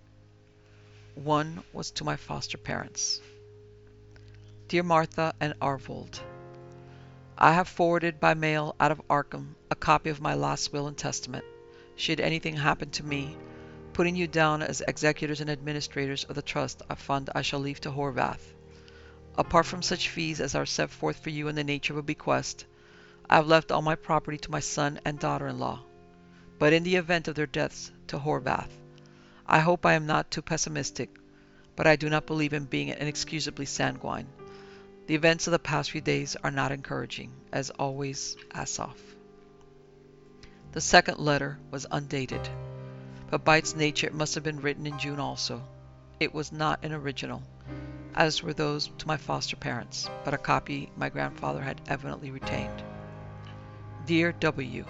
One was to my foster parents. Dear Martha and Arvold, I have forwarded by mail out of Arkham a copy of my last will and testament. Should anything happen to me, putting you down as executors and administrators of the trust fund I shall leave to Horvath. Apart from such fees as are set forth for you in the nature of a bequest, I have left all my property to my son and daughter-in-law. But in the event of their deaths, to Horvath. I hope I am not too pessimistic, but I do not believe in being inexcusably sanguine. The events of the past few days are not encouraging. As always, Asaph. The second letter was undated, but by its nature it must have been written in June also. It was not an original, as were those to my foster parents, but a copy my grandfather had evidently retained. Dear W.,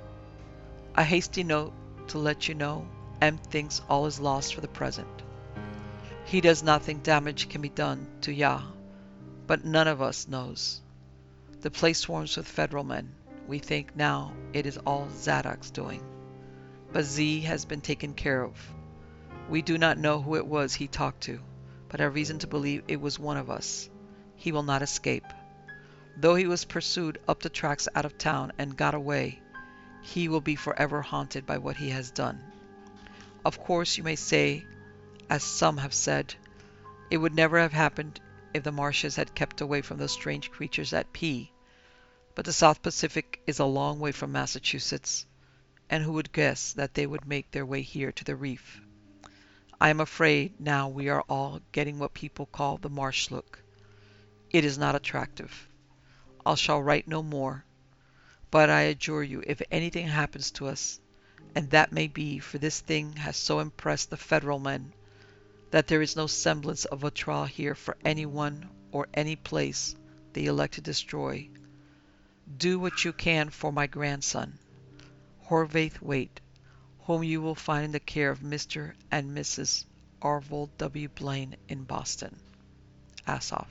a hasty note to let you know M thinks all is lost for the present. He does not think damage can be done to Yah, but none of us knows. The place swarms with federal men. We think now it is all Zadok's doing. But Z has been taken care of. We do not know who it was he talked to, but have reason to believe it was one of us. He will not escape. Though he was pursued up the tracks out of town and got away, he will be forever haunted by what he has done. Of course you may say, as some have said, it would never have happened if the Marshes had kept away from those strange creatures at P. But the South Pacific is a long way from Massachusetts, and who would guess that they would make their way here to the reef? I am afraid now we are all getting what people call the marsh look. It is not attractive. I shall write no more, but I adjure you, if anything happens to us, and that may be, for this thing has so impressed the federal men, that there is no semblance of a trial here for anyone or any place they elect to destroy. Do what you can for my grandson, Horvath Waite, whom you will find in the care of Mr. and Mrs. Arvold W. Blaine in Boston. Asaph.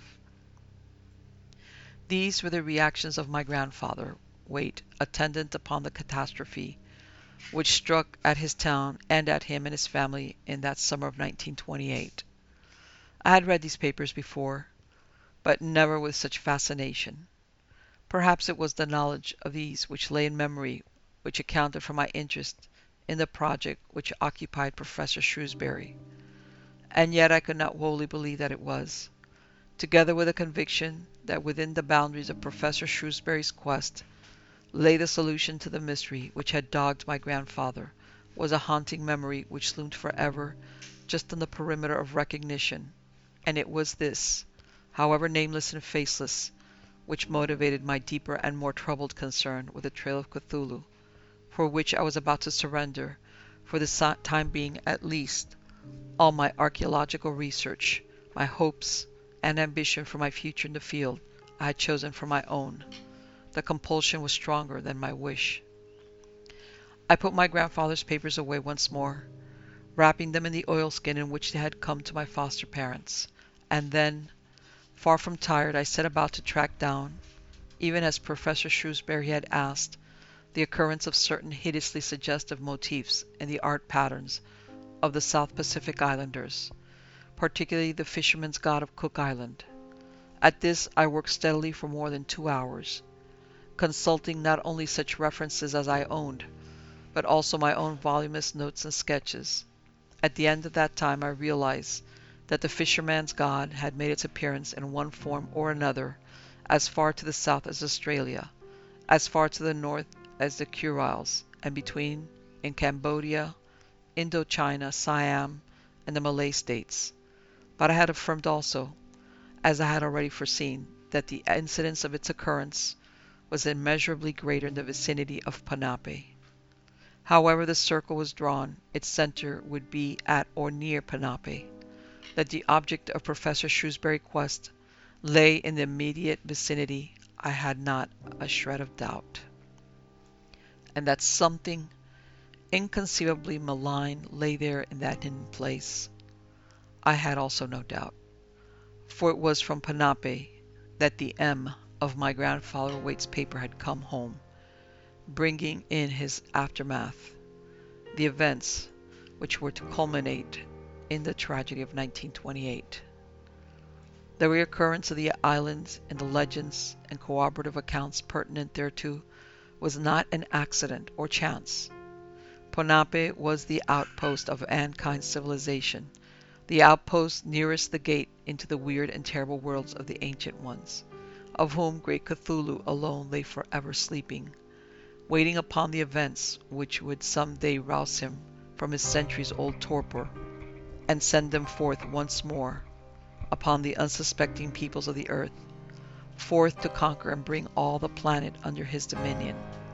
These were the reactions of my grandfather, Waite, attendant upon the catastrophe which struck at his town and at him and his family in that summer of 1928. I had read these papers before, but never with such fascination. Perhaps it was the knowledge of these which lay in memory which accounted for my interest in the project which occupied Professor Shrewsbury. And yet I could not wholly believe that it was, together with a conviction that within the boundaries of Professor Shrewsbury's quest lay the solution to the mystery which had dogged my grandfather, was a haunting memory which loomed forever just on the perimeter of recognition, and it was this, however nameless and faceless, which motivated my deeper and more troubled concern with the Trail of Cthulhu, for which I was about to surrender, for the time being at least, all my archaeological research, my hopes and ambition for my future in the field I had chosen for my own. The compulsion was stronger than my wish. I put my grandfather's papers away once more, wrapping them in the oilskin in which they had come to my foster parents, and then, far from tired, I set about to track down, even as Professor Shrewsbury had asked, the occurrence of certain hideously suggestive motifs in the art patterns of the South Pacific Islanders, particularly the fisherman's god of Cook Island. At this I worked steadily for more than 2 hours, consulting not only such references as I owned, but also my own voluminous notes and sketches. At the end of that time I realized that the fisherman's god had made its appearance in one form or another as far to the south as Australia, as far to the north as the Kuriles, and between in Cambodia, Indochina, Siam, and the Malay states. But I had affirmed also, as I had already foreseen, that the incidence of its occurrence was immeasurably greater in the vicinity of Ponape. However the circle was drawn, its center would be at or near Ponape. That the object of Professor Shrewsbury's quest lay in the immediate vicinity, I had not a shred of doubt. And that something inconceivably malign lay there in that hidden place, I had also no doubt, for it was from Ponape that the M of my grandfather Waite's paper had come home, bringing in his aftermath the events which were to culminate in the tragedy of 1928. The reoccurrence of the islands and the legends and corroborative accounts pertinent thereto was not an accident or chance. Ponape was the outpost of mankind's civilization, the outpost nearest the gate into the weird and terrible worlds of the Ancient Ones, of whom great Cthulhu alone lay forever sleeping, waiting upon the events which would some day rouse him from his centuries-old torpor, and send them forth once more upon the unsuspecting peoples of the earth, forth to conquer and bring all the planet under his dominion.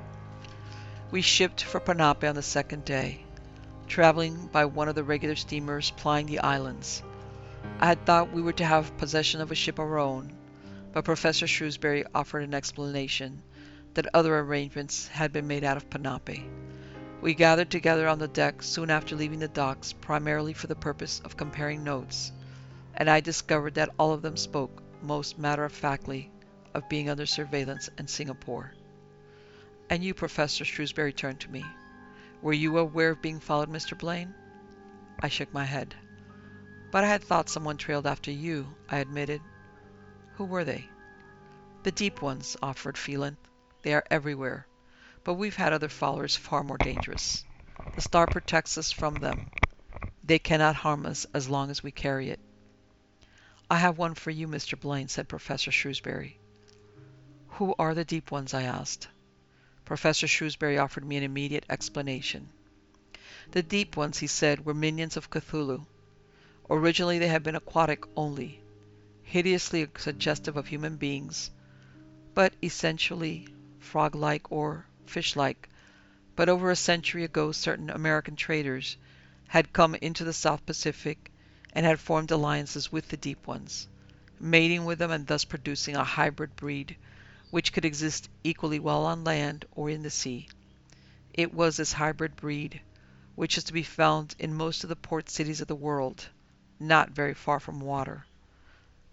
We shipped for Ponape on the second day, traveling by one of the regular steamers plying the islands. I had thought we were to have possession of a ship of our own, but Professor Shrewsbury offered an explanation that other arrangements had been made out of Ponape. We gathered together on the deck soon after leaving the docks, primarily for the purpose of comparing notes, and I discovered that all of them spoke most matter-of-factly of being under surveillance in Singapore. And you, Professor Shrewsbury, turned to me. Were you aware of being followed, Mr. Blaine? I shook my head. But I had thought someone trailed after you, I admitted. Who were they? The deep ones, offered Phelan. They are everywhere, but we've had other followers far more dangerous. The star protects us from them. They cannot harm us as long as we carry it. I have one for you, Mr. Blaine, said Professor Shrewsbury. Who are the deep ones? I asked. Professor Shrewsbury offered me an immediate explanation. The deep ones, he said, were minions of Cthulhu. Originally they had been aquatic only, hideously suggestive of human beings, but essentially frog-like or fish-like. But over a century ago certain American traders had come into the South Pacific and had formed alliances with the deep ones, mating with them and thus producing a hybrid breed which could exist equally well on land or in the sea. It was this hybrid breed which is to be found in most of the port cities of the world, not very far from water,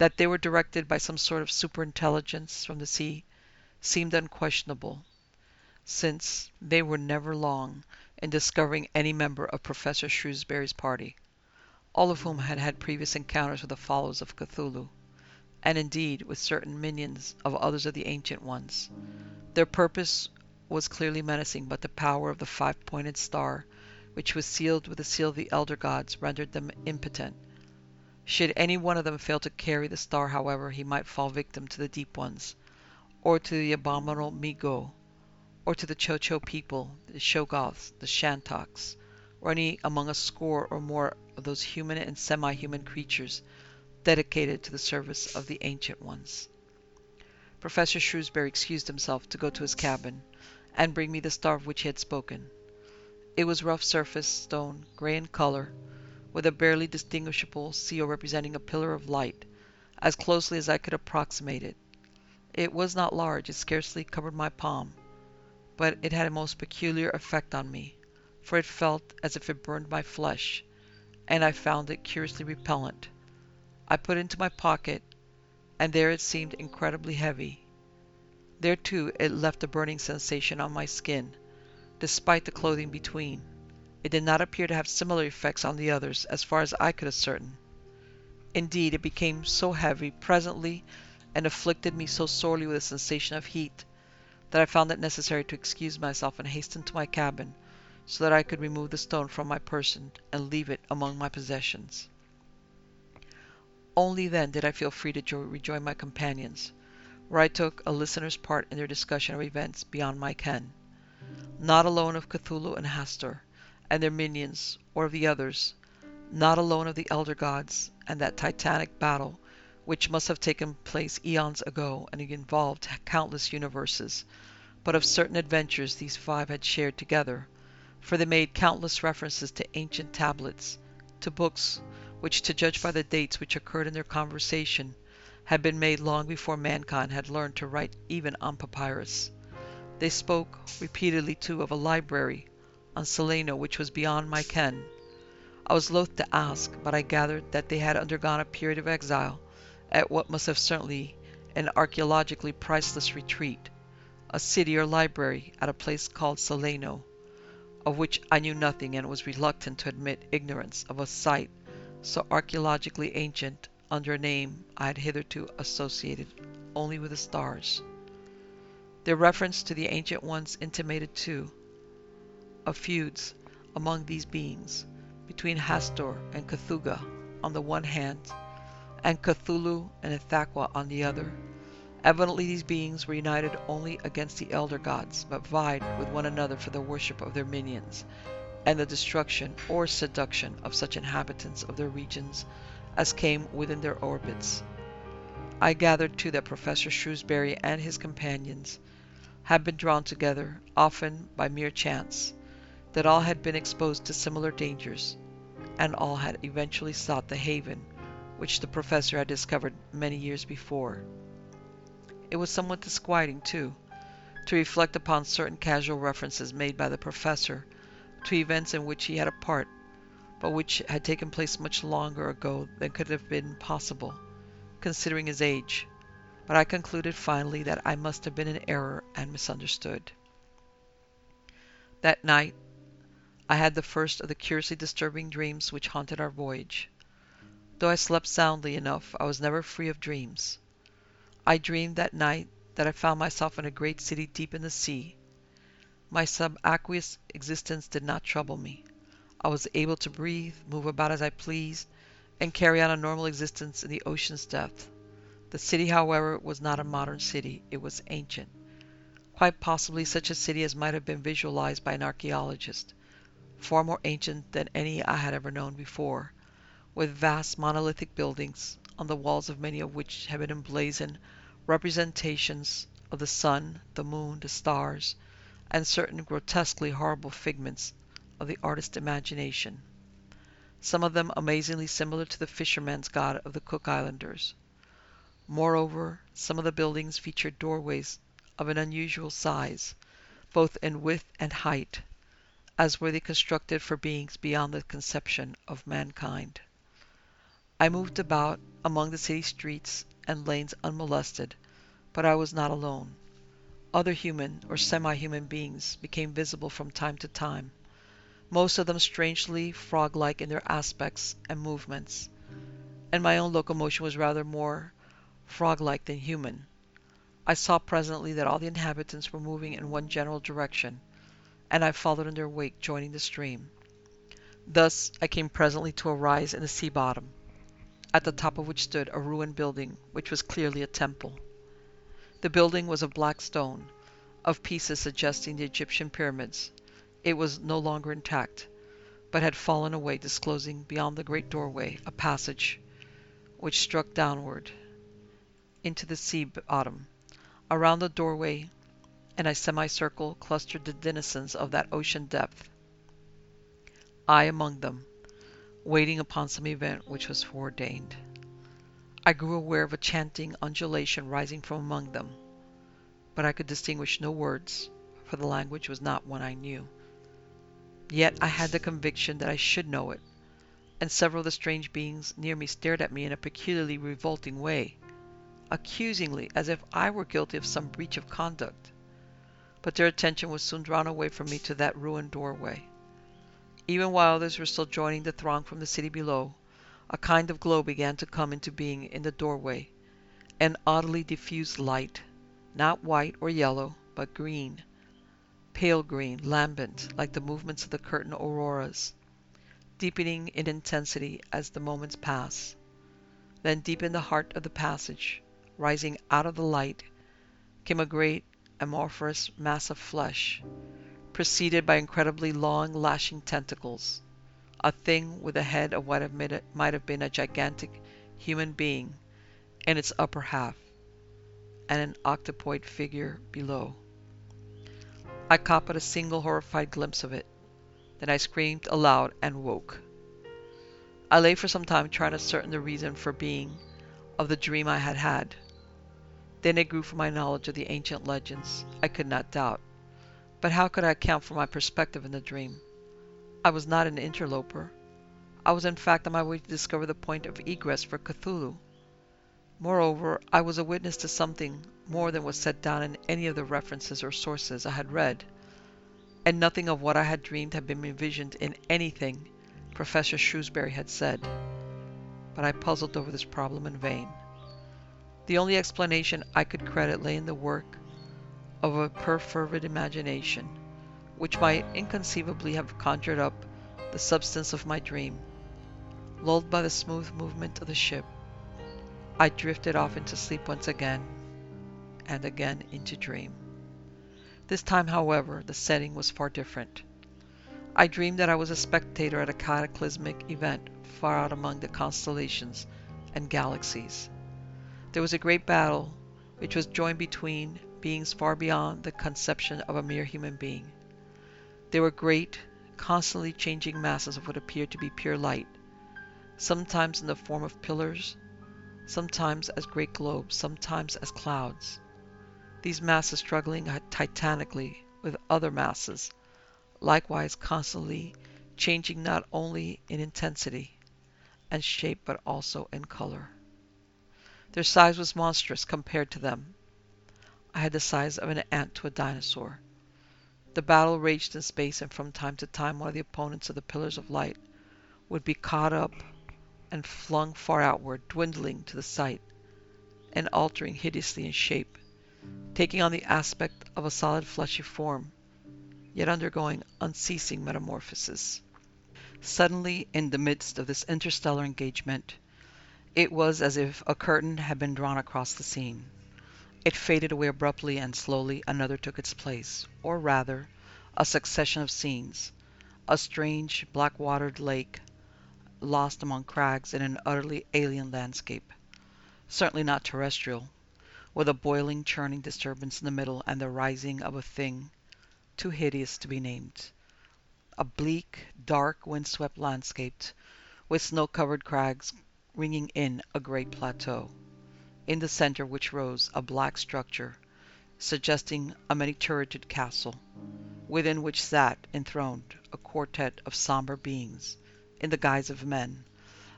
That they were directed by some sort of superintelligence from the sea seemed unquestionable, since they were never long in discovering any member of Professor Shrewsbury's party, all of whom had had previous encounters with the followers of Cthulhu, and indeed with certain minions of others of the Ancient Ones. Their purpose was clearly menacing, but the power of the five-pointed star, which was sealed with the seal of the elder gods, rendered them impotent. Should any one of them fail to carry the star, however, he might fall victim to the Deep Ones, or to the abominable Mi-Go, or to the Cho-Cho people, the Shoggoths, the Shantoks, or any among a score or more of those human and semi-human creatures dedicated to the service of the Ancient Ones. Professor Shrewsbury excused himself to go to his cabin and bring me the star of which he had spoken. It was rough surfaced stone, gray in color, with a barely distinguishable seal representing a pillar of light, as closely as I could approximate it. It was not large, it scarcely covered my palm, but it had a most peculiar effect on me, for it felt as if it burned my flesh, and I found it curiously repellent. I put it into my pocket, and there it seemed incredibly heavy. There too it left a burning sensation on my skin, despite the clothing between. It did not appear to have similar effects on the others, as far as I could ascertain. Indeed, it became so heavy presently, and afflicted me so sorely with a sensation of heat, that I found it necessary to excuse myself and hasten to my cabin, so that I could remove the stone from my person and leave it among my possessions. Only then did I feel free to rejoin my companions, where I took a listener's part in their discussion of events beyond my ken, not alone of Cthulhu and Hastur and their minions, or of the others, not alone of the elder gods and that titanic battle which must have taken place eons ago and involved countless universes, but of certain adventures these five had shared together, for they made countless references to ancient tablets, to books which, to judge by the dates which occurred in their conversation, had been made long before mankind had learned to write even on papyrus. They spoke repeatedly, too, of a library on Saleno which was beyond my ken. I was loath to ask, but I gathered that they had undergone a period of exile at what must have certainly an archaeologically priceless retreat, a city or library at a place called Saleno, of which I knew nothing and was reluctant to admit ignorance of a site so archaeologically ancient under a name I had hitherto associated only with the stars. Their reference to the Ancient Ones intimated, too, of feuds among these beings, between Hastur and Cthugha on the one hand, and Cthulhu and Ithaqua on the other. Evidently these beings were united only against the elder gods, but vied with one another for the worship of their minions, and the destruction or seduction of such inhabitants of their regions as came within their orbits. I gathered, too, that Professor Shrewsbury and his companions had been drawn together, often by mere chance, that all had been exposed to similar dangers, and all had eventually sought the haven which the Professor had discovered many years before. It was somewhat disquieting, too, to reflect upon certain casual references made by the Professor to events in which he had a part, but which had taken place much longer ago than could have been possible, considering his age. But I concluded finally that I must have been in error and misunderstood. That night I had the first of the curiously disturbing dreams which haunted our voyage. Though I slept soundly enough, I was never free of dreams. I dreamed that night that I found myself in a great city deep in the sea. My subaqueous existence did not trouble me. I was able to breathe, move about as I pleased, and carry on a normal existence in the ocean's depth. The city, however, was not a modern city. It was ancient. Quite possibly such a city as might have been visualized by an archaeologist, far more ancient than any I had ever known before, with vast monolithic buildings, on the walls of many of which had been emblazoned representations of the sun, the moon, the stars, and certain grotesquely horrible figments of the artist's imagination, some of them amazingly similar to the fisherman's god of the Cook Islanders. Moreover, some of the buildings featured doorways of an unusual size, both in width and height, as were they constructed for beings beyond the conception of mankind. I moved about among the city streets and lanes unmolested, but I was not alone. Other human or semi-human beings became visible from time to time, most of them strangely frog-like in their aspects and movements, and my own locomotion was rather more frog-like than human. I saw presently that all the inhabitants were moving in one general direction, and I followed in their wake, joining the stream. Thus I came presently to a rise in the sea bottom, at the top of which stood a ruined building which was clearly a temple. The building was of black stone, of pieces suggesting the Egyptian pyramids. It was no longer intact, but had fallen away, disclosing beyond the great doorway a passage which struck downward into the sea bottom. Around the doorway in a semicircle clustered the denizens of that ocean depth, I among them, waiting upon some event which was foreordained. I grew aware of a chanting undulation rising from among them, but I could distinguish no words, for the language was not one I knew. Yet I had the conviction that I should know it, and several of the strange beings near me stared at me in a peculiarly revolting way, accusingly, as if I were guilty of some breach of conduct. But their attention was soon drawn away from me to that ruined doorway. Even while others were still joining the throng from the city below, a kind of glow began to come into being in the doorway, an oddly diffused light, not white or yellow, but green, pale green, lambent, like the movements of the curtain auroras, deepening in intensity as the moments pass. Then deep in the heart of the passage, rising out of the light, came a great amorphous mass of flesh, preceded by incredibly long lashing tentacles, a thing with a head of what might have been a gigantic human being in its upper half, and an octopoid figure below. I caught but a single horrified glimpse of it. Then I screamed aloud and woke. I lay for some time trying to ascertain the reason for being of the dream I had had. Then it grew from my knowledge of the ancient legends, I could not doubt. But how could I account for my perspective in the dream? I was not an interloper. I was in fact on my way to discover the point of egress for Cthulhu. Moreover, I was a witness to something more than was set down in any of the references or sources I had read, and nothing of what I had dreamed had been envisioned in anything Professor Shrewsbury had said. But I puzzled over this problem in vain. The only explanation I could credit lay in the work of a perfervid imagination, which might inconceivably have conjured up the substance of my dream. Lulled by the smooth movement of the ship, I drifted off into sleep once again, and again into dream. This time, however, the setting was far different. I dreamed that I was a spectator at a cataclysmic event far out among the constellations and galaxies. There was a great battle which was joined between beings far beyond the conception of a mere human being. There were great, constantly changing masses of what appeared to be pure light, sometimes in the form of pillars, sometimes as great globes, sometimes as clouds. These masses struggling titanically with other masses, likewise constantly changing not only in intensity and shape but also in color. Their size was monstrous compared to them. I had the size of an ant to a dinosaur. The battle raged in space, and from time to time one of the opponents of the pillars of light would be caught up and flung far outward, dwindling to the sight, and altering hideously in shape, taking on the aspect of a solid fleshy form, yet undergoing unceasing metamorphosis. Suddenly, in the midst of this interstellar engagement, it was as if a curtain had been drawn across the scene. It faded away abruptly, and slowly another took its place, or rather, a succession of scenes, a strange black-watered lake, lost among crags in an utterly alien landscape, certainly not terrestrial, with a boiling, churning disturbance in the middle, and the rising of a thing too hideous to be named. A bleak, dark, wind-swept landscape, with snow-covered crags ringing in a great plateau, in the center of which rose a black structure, suggesting a many-turreted castle, within which sat, enthroned, a quartet of somber beings, in the guise of men,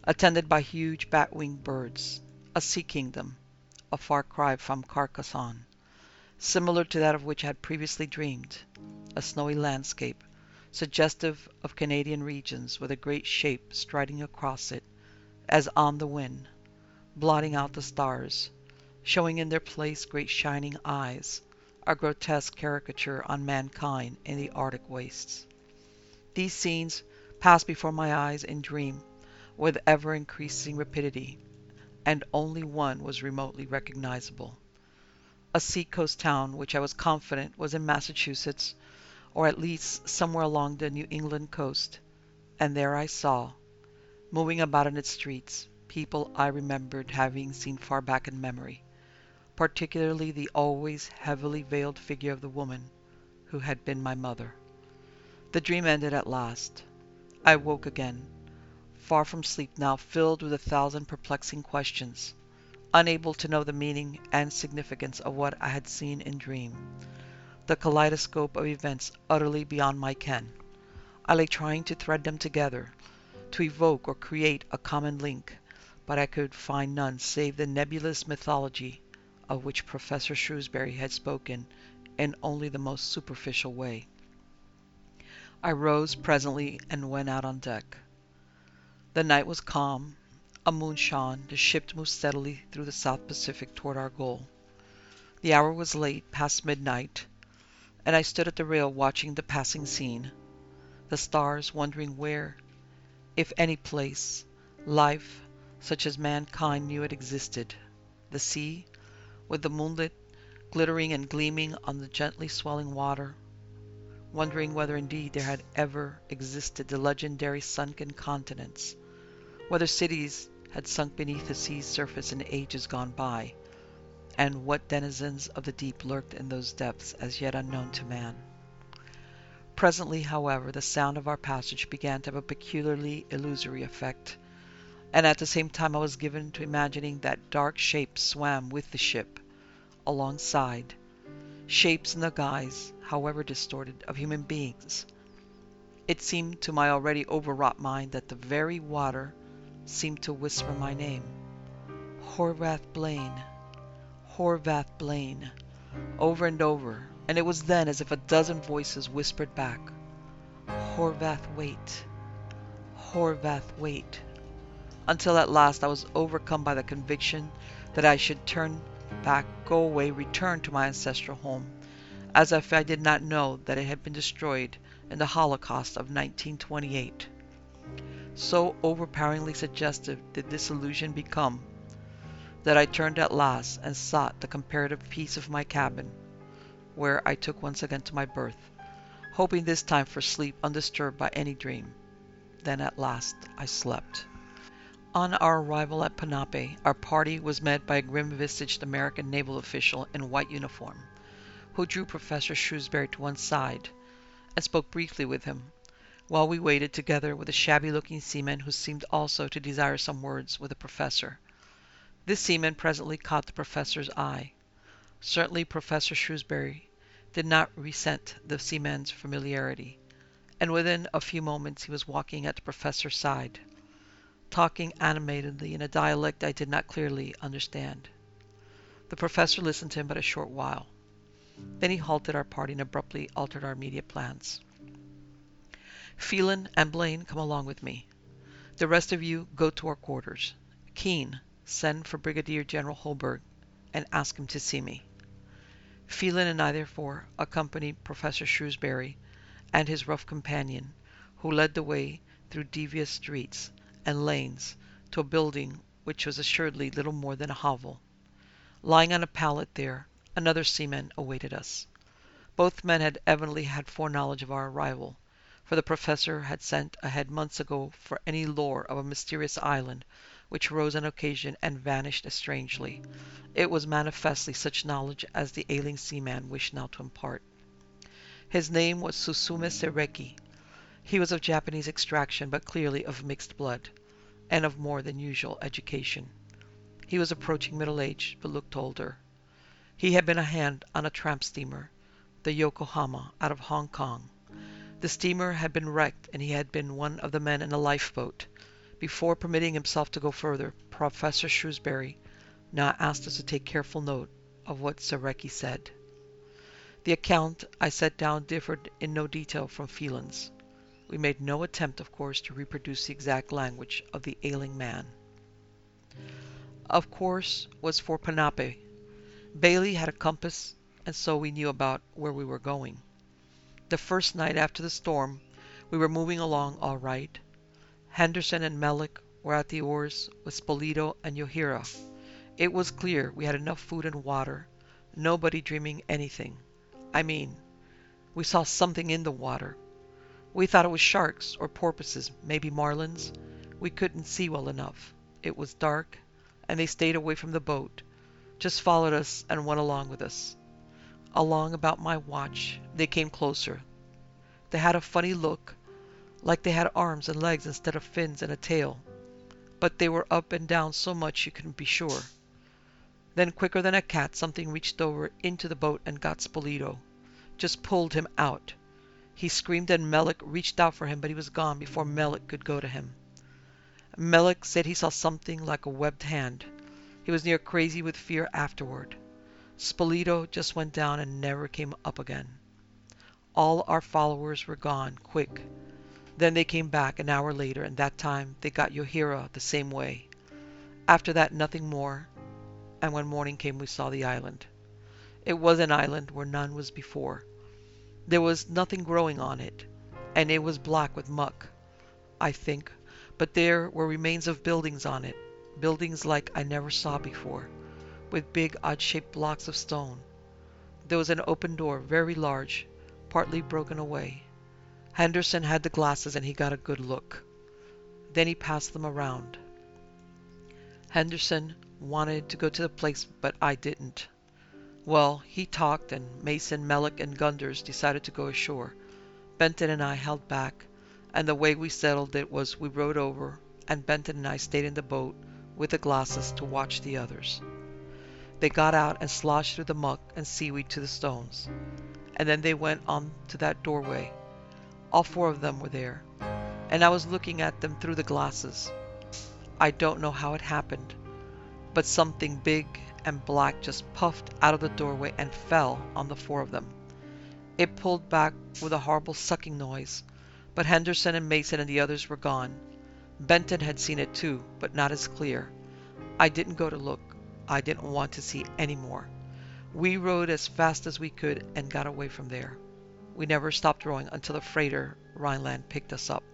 attended by huge bat-winged birds, a sea kingdom, a far cry from Carcassonne, similar to that of which I had previously dreamed, a snowy landscape, suggestive of Canadian regions, with a great shape striding across it, as on the wind, blotting out the stars, showing in their place great shining eyes, a grotesque caricature on mankind in the Arctic wastes. These scenes passed before my eyes in dream with ever-increasing rapidity, and only one was remotely recognizable. A seacoast town which I was confident was in Massachusetts, or at least somewhere along the New England coast, and there I saw, moving about in its streets, people I remembered having seen far back in memory, particularly the always heavily veiled figure of the woman who had been my mother. The dream ended at last. I woke again, far from sleep now, filled with 1,000 perplexing questions, unable to know the meaning and significance of what I had seen in dream, the kaleidoscope of events utterly beyond my ken. I lay trying to thread them together, to evoke or create a common link, but I could find none save the nebulous mythology of which Professor Shrewsbury had spoken in only the most superficial way. I rose presently and went out on deck. The night was calm, a moon shone, the ship moved steadily through the South Pacific toward our goal. The hour was late, past midnight, and I stood at the rail watching the passing scene, the stars, wondering where, if any place, life such as mankind knew it existed, the sea, with the moonlit glittering and gleaming on the gently swelling water, wondering whether indeed there had ever existed the legendary sunken continents, whether cities had sunk beneath the sea's surface in ages gone by, and what denizens of the deep lurked in those depths as yet unknown to man. Presently, however, the sound of our passage began to have a peculiarly illusory effect, and at the same time I was given to imagining that dark shapes swam with the ship, alongside, shapes in the guise, however distorted, of human beings. It seemed to my already overwrought mind that the very water seemed to whisper my name. Horvath Blaine, Horvath Blaine, over and over, and it was then as if a dozen voices whispered back, Horvath wait, Horvath wait, until at last I was overcome by the conviction that I should turn back, go away, return to my ancestral home, as if I did not know that it had been destroyed in the Holocaust of 1928. So overpoweringly suggestive did this illusion become, that I turned at last and sought the comparative peace of my cabin, where I took once again to my berth, hoping this time for sleep undisturbed by any dream. Then at last I slept. On our arrival at Ponape, our party was met by a grim-visaged American naval official in white uniform, who drew Professor Shrewsbury to one side and spoke briefly with him, while we waited together with a shabby-looking seaman who seemed also to desire some words with the professor. This seaman presently caught the professor's eye. Certainly Professor Shrewsbury did not resent the seaman's familiarity, and within a few moments he was walking at the professor's side, talking animatedly in a dialect I did not clearly understand. The professor listened to him but a short while. Then he halted our party and abruptly altered our immediate plans. Phelan and Blaine, come along with me. The rest of you go to our quarters. Keene, send for Brigadier General Holberg and ask him to see me. Phelan and I therefore accompanied Professor Shrewsbury and his rough companion, who led the way through devious streets and lanes to a building which was assuredly little more than a hovel. Lying on a pallet there, another seaman awaited us. Both men had evidently had foreknowledge of our arrival, for the professor had sent ahead months ago for any lore of a mysterious island which rose on occasion and vanished as strangely. It was manifestly such knowledge as the ailing seaman wished now to impart. His name was Susumu Seireki. He was of Japanese extraction, but clearly of mixed blood, and of more than usual education. He was approaching middle age, but looked older. He had been a hand on a tramp steamer, the Yokohama, out of Hong Kong. The steamer had been wrecked, and he had been one of the men in a lifeboat, Before permitting himself to go further, Professor Shrewsbury now asked us to take careful note of what Zareki said. The account I set down differed in no detail from Phelan's. We made no attempt, of course, to reproduce the exact language of the ailing man. Of course was for Panape. Bailey had a compass, and so we knew about where we were going. The first night after the storm, we were moving along all right. Henderson and Melick were at the oars with Spolito and Yohira. It was clear we had enough food and water, nobody dreaming anything. I mean, we saw something in the water. We thought it was sharks or porpoises, maybe marlins. We couldn't see well enough. It was dark, and they stayed away from the boat, just followed us and went along with us. Along about my watch, they came closer. They had a funny look, like they had arms and legs instead of fins and a tail. But they were up and down so much you couldn't be sure. Then quicker than a cat, something reached over into the boat and got Spolito. Just pulled him out. He screamed and Melick reached out for him, but he was gone before Melick could go to him. Melick said he saw something like a webbed hand. He was near crazy with fear afterward. Spolito just went down and never came up again. All our followers were gone, quick. Then they came back an hour later, and that time they got Yohira the same way. After that, nothing more, and when morning came we saw the island. It was an island where none was before. There was nothing growing on it, and it was black with muck, I think, but there were remains of buildings on it, buildings like I never saw before, with big odd-shaped blocks of stone. There was an open door, very large, partly broken away. Henderson had the glasses and he got a good look. Then he passed them around. Henderson wanted to go to the place, but I didn't. Well, he talked, and Mason, Melick, and Gunders decided to go ashore. Benton and I held back, and the way we settled it was we rowed over, and Benton and I stayed in the boat with the glasses to watch the others. They got out and sloshed through the muck and seaweed to the stones, and then they went on to that doorway. All four of them were there, and I was looking at them through the glasses. I don't know how it happened, but something big and black just puffed out of the doorway and fell on the four of them. It pulled back with a horrible sucking noise, but Henderson and Mason and the others were gone. Benton had seen it too, but not as clear. I didn't go to look. I didn't want to see any more. We rowed as fast as we could and got away from there. We never stopped rowing until the freighter Rhineland picked us up.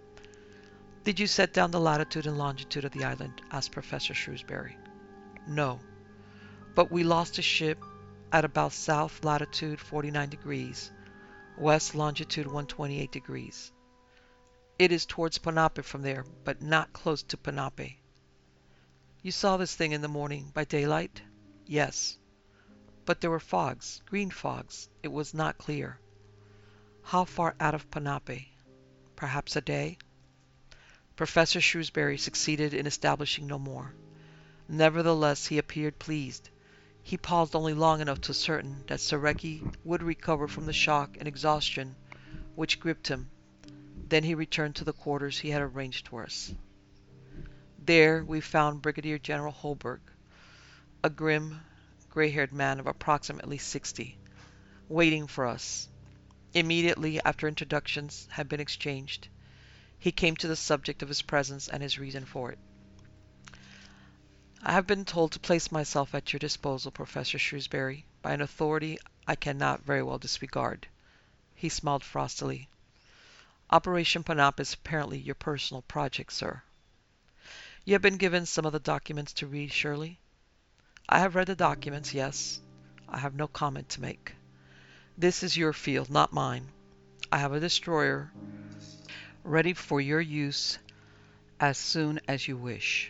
Did you set down the latitude and longitude of the island? Asked Professor Shrewsbury. No, but we lost a ship at about south latitude 49 degrees, west longitude 128 degrees. It is towards Panape from there, but not close to Panape. You saw this thing in the morning by daylight? Yes, but there were fogs, green fogs. It was not clear. How far out of Panape? Perhaps a day? Professor Shrewsbury succeeded in establishing no more. Nevertheless, he appeared pleased. He paused only long enough to ascertain that Zareki would recover from the shock and exhaustion which gripped him. Then he returned to the quarters he had arranged for us. There we found Brigadier General Holberg, a grim, gray-haired man of approximately 60, waiting for us. Immediately after introductions had been exchanged, he came to the subject of his presence and his reason for it. I have been told to place myself at your disposal, Professor Shrewsbury, by an authority I cannot very well disregard. He smiled frostily. Operation Panape is apparently your personal project, sir. You have been given some of the documents to read, surely? I have read the documents, yes. I have no comment to make. This is your field, not mine. I have a destroyer ready for your use as soon as you wish.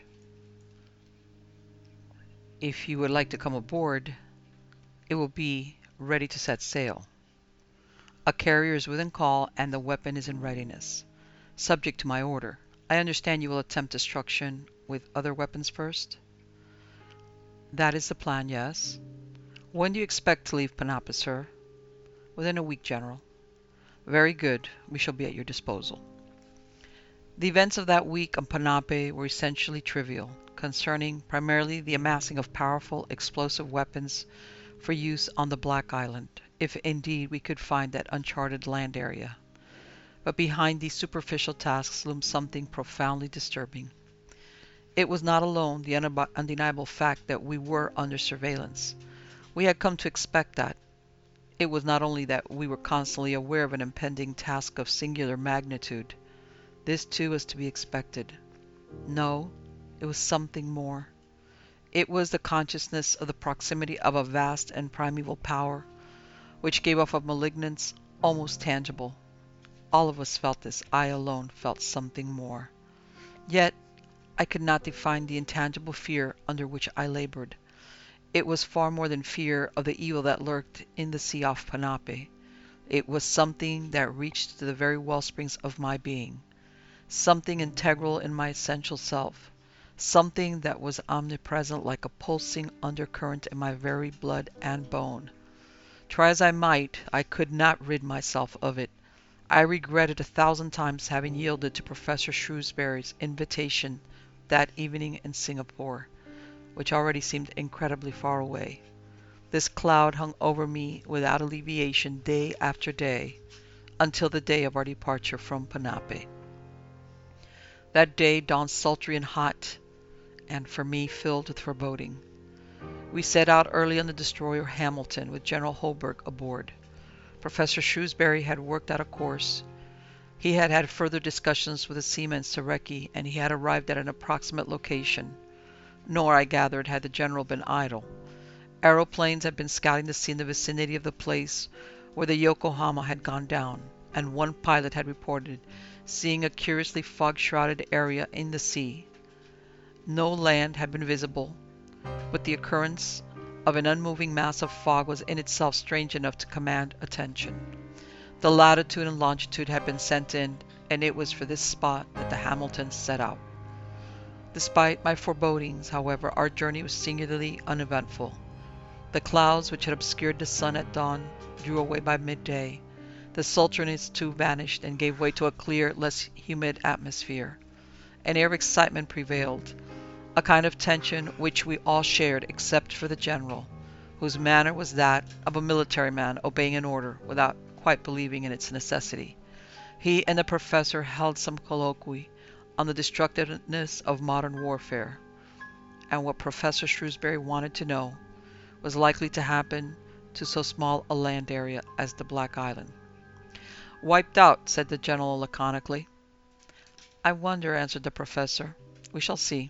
If you would like to come aboard, it will be ready to set sail. A carrier is within call and the weapon is in readiness, subject to my order. I understand you will attempt destruction with other weapons first? That is the plan, yes. When do you expect to leave Panape, sir? Within a week, General. Very good. We shall be at your disposal. The events of that week on Panape were essentially trivial, concerning primarily the amassing of powerful explosive weapons for use on the Black Island, if indeed we could find that uncharted land area. But behind these superficial tasks loomed something profoundly disturbing. It was not alone the undeniable fact that we were under surveillance. We had come to expect that. It was not only that we were constantly aware of an impending task of singular magnitude. This too was to be expected. No, it was something more. It was the consciousness of the proximity of a vast and primeval power, which gave off a malignance almost tangible. All of us felt this. I alone felt something more. Yet, I could not define the intangible fear under which I labored. It was far more than fear of the evil that lurked in the sea off Panape. It was something that reached to the very wellsprings of my being, something integral in my essential self, something that was omnipresent like a pulsing undercurrent in my very blood and bone. Try as I might, I could not rid myself of it. I regretted 1,000 times having yielded to Professor Shrewsbury's invitation that evening in Singapore, which already seemed incredibly far away. This cloud hung over me without alleviation day after day, until the day of our departure from Panape. That day dawned sultry and hot, and for me filled with foreboding. We set out early on the destroyer Hamilton with General Holberg aboard. Professor Shrewsbury had worked out a course. He had had further discussions with the seaman Serecki, and he had arrived at an approximate location. Nor, I gathered, had the general been idle. Aeroplanes had been scouting the sea in the vicinity of the place where the Yokohama had gone down, and one pilot had reported seeing a curiously fog-shrouded area in the sea. No land had been visible, but the occurrence of an unmoving mass of fog was in itself strange enough to command attention. The latitude and longitude had been sent in, and it was for this spot that the Hamilton set out. Despite my forebodings, however, our journey was singularly uneventful. The clouds which had obscured the sun at dawn drew away by midday. The sultriness too vanished and gave way to a clear, less humid atmosphere. An air of excitement prevailed, a kind of tension which we all shared except for the general, whose manner was that of a military man obeying an order without quite believing in its necessity. He and the professor held some colloquy on the destructiveness of modern warfare, and what Professor Shrewsbury wanted to know was likely to happen to so small a land area as the Black Island. "Wiped out," said the general laconically. "I wonder," answered the professor. "We shall see."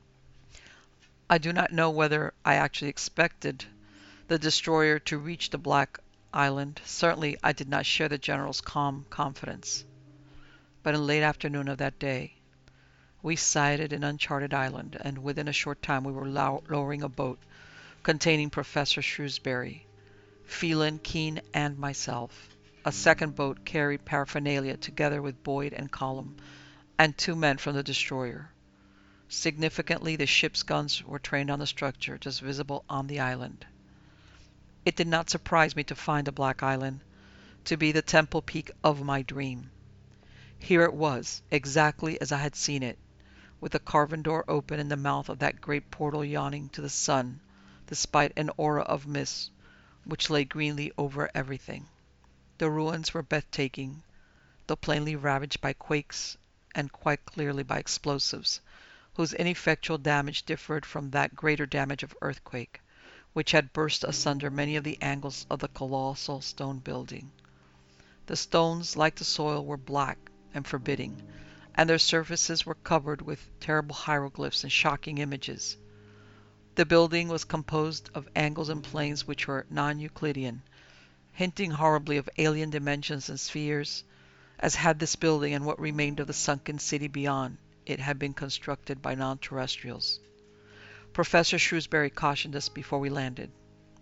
I do not know whether I actually expected the destroyer to reach the Black Island. Certainly I did not share the general's calm confidence. But in late afternoon of that day, we sighted an uncharted island, and within a short time we were lowering a boat containing Professor Shrewsbury, Phelan, Keene, and myself. A second boat carried paraphernalia together with Boyd and Column, and 2 men from the destroyer. Significantly, the ship's guns were trained on the structure just visible on the island. It did not surprise me to find the Black Island to be the Temple Peak of my dream. Here it was, exactly as I had seen it, with the carven door open and the mouth of that great portal yawning to the sun, despite an aura of mist which lay greenly over everything. The ruins were breathtaking, though plainly ravaged by quakes and quite clearly by explosives, whose ineffectual damage differed from that greater damage of earthquake, which had burst asunder many of the angles of the colossal stone building. The stones, like the soil, were black and forbidding, and their surfaces were covered with terrible hieroglyphs and shocking images. The building was composed of angles and planes which were non-Euclidean, hinting horribly of alien dimensions and spheres, as had this building and what remained of the sunken city beyond it had been constructed by non-terrestrials. Professor Shrewsbury cautioned us before we landed.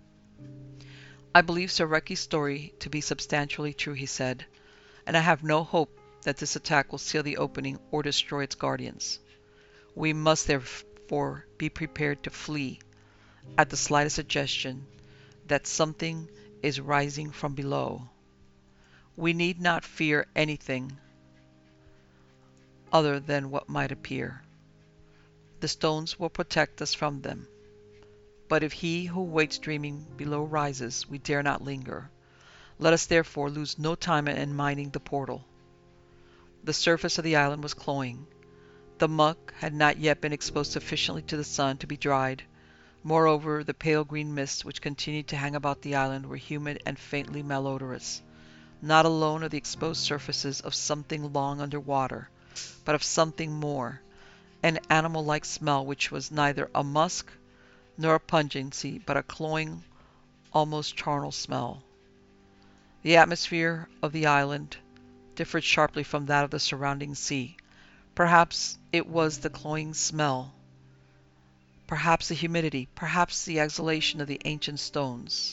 "I believe Serecki's story to be substantially true," he said, "and I have no hope that this attack will seal the opening or destroy its guardians. We must therefore be prepared to flee at the slightest suggestion that something is rising from below. We need not fear anything other than what might appear. The stones will protect us from them. But if he who waits dreaming below rises, we dare not linger. Let us therefore lose no time in mining the portal. The surface of the island was cloying. The muck had not yet been exposed sufficiently to the sun to be dried. Moreover, the pale green mists which continued to hang about the island were humid and faintly malodorous, not alone of the exposed surfaces of something long under water, but of something more, an animal-like smell which was neither a musk nor a pungency, but a cloying, almost charnel smell. The atmosphere of the island differed sharply from that of the surrounding sea. Perhaps it was the cloying smell, perhaps the humidity, perhaps the exhalation of the ancient stones,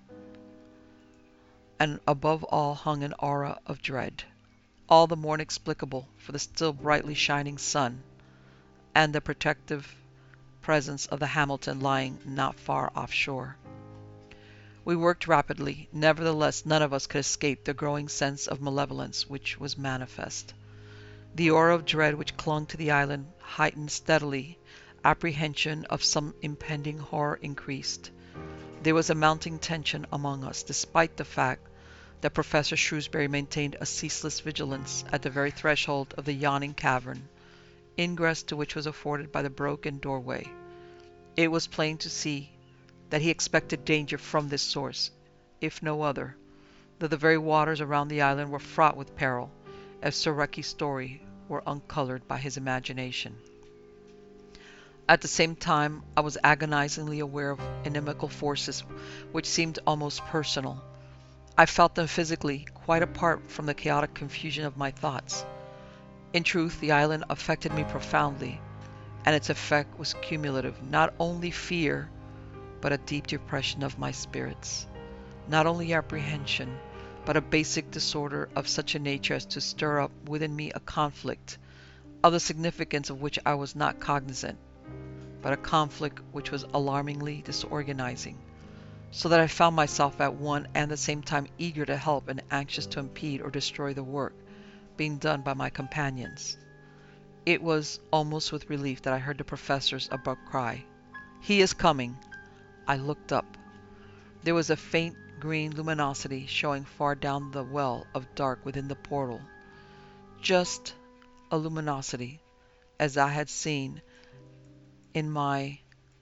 and above all hung an aura of dread, all the more inexplicable for the still brightly shining sun, and the protective presence of the Hamilton lying not far offshore. We worked rapidly, nevertheless none of us could escape the growing sense of malevolence which was manifest. The aura of dread which clung to the island heightened steadily, apprehension of some impending horror increased. There was a mounting tension among us, despite the fact that Professor Shrewsbury maintained a ceaseless vigilance at the very threshold of the yawning cavern, ingress to which was afforded by the broken doorway. It was plain to see that he expected danger from this source, if no other, though the very waters around the island were fraught with peril, if Sir Recky's story were uncolored by his imagination. At the same time, I was agonizingly aware of inimical forces which seemed almost personal. I felt them physically, quite apart from the chaotic confusion of my thoughts. In truth, the island affected me profoundly, and its effect was cumulative, not only fear, but a deep depression of my spirits, not only apprehension, but a basic disorder of such a nature as to stir up within me a conflict, of the significance of which I was not cognizant, but a conflict which was alarmingly disorganizing, so that I found myself at one and the same time eager to help and anxious to impede or destroy the work being done by my companions. It was almost with relief that I heard the professor's abrupt cry, "He is coming!" I looked up. There was a faint green luminosity showing far down the well of dark within the portal. Just a luminosity, as I had seen in my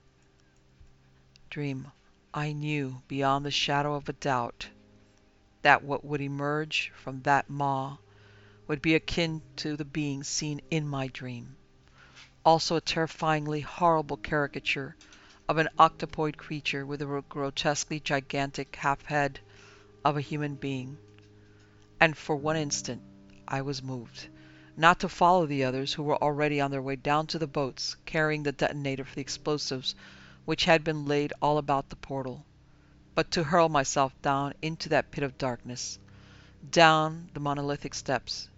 dream. I knew beyond the shadow of a doubt that what would emerge from that maw would be akin to the being seen in my dream. Also a terrifyingly horrible caricature of an octopoid creature with a grotesquely gigantic half head of a human being. And for one instant I was moved, not to follow the others who were already on their way down to the boats, carrying the detonator for the explosives which had been laid all about the portal, but to hurl myself down into that pit of darkness, down the monolithic steps,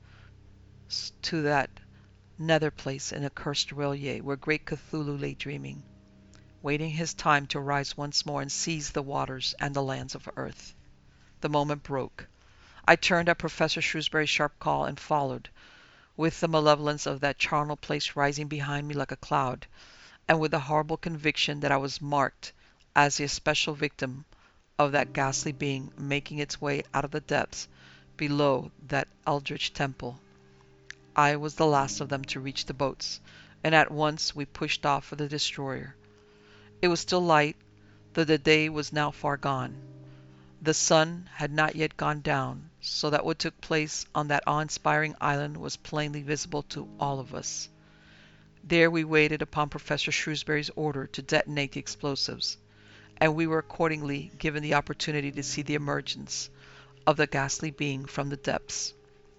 to that nether place in accursed R'lyeh, where great Cthulhu lay dreaming, waiting his time to rise once more and seize the waters and the lands of earth. The moment broke. I turned at Professor Shrewsbury's sharp call and followed, with the malevolence of that charnel place rising behind me like a cloud, and with the horrible conviction that I was marked as the especial victim of that ghastly being making its way out of the depths below that eldritch temple. I was the last of them to reach the boats, and at once we pushed off for the destroyer. It was still light, though the day was now far gone. The sun had not yet gone down, so that what took place on that awe-inspiring island was plainly visible to all of us. There we waited upon Professor Shrewsbury's order to detonate the explosives, and we were accordingly given the opportunity to see the emergence of the ghastly being from the depths.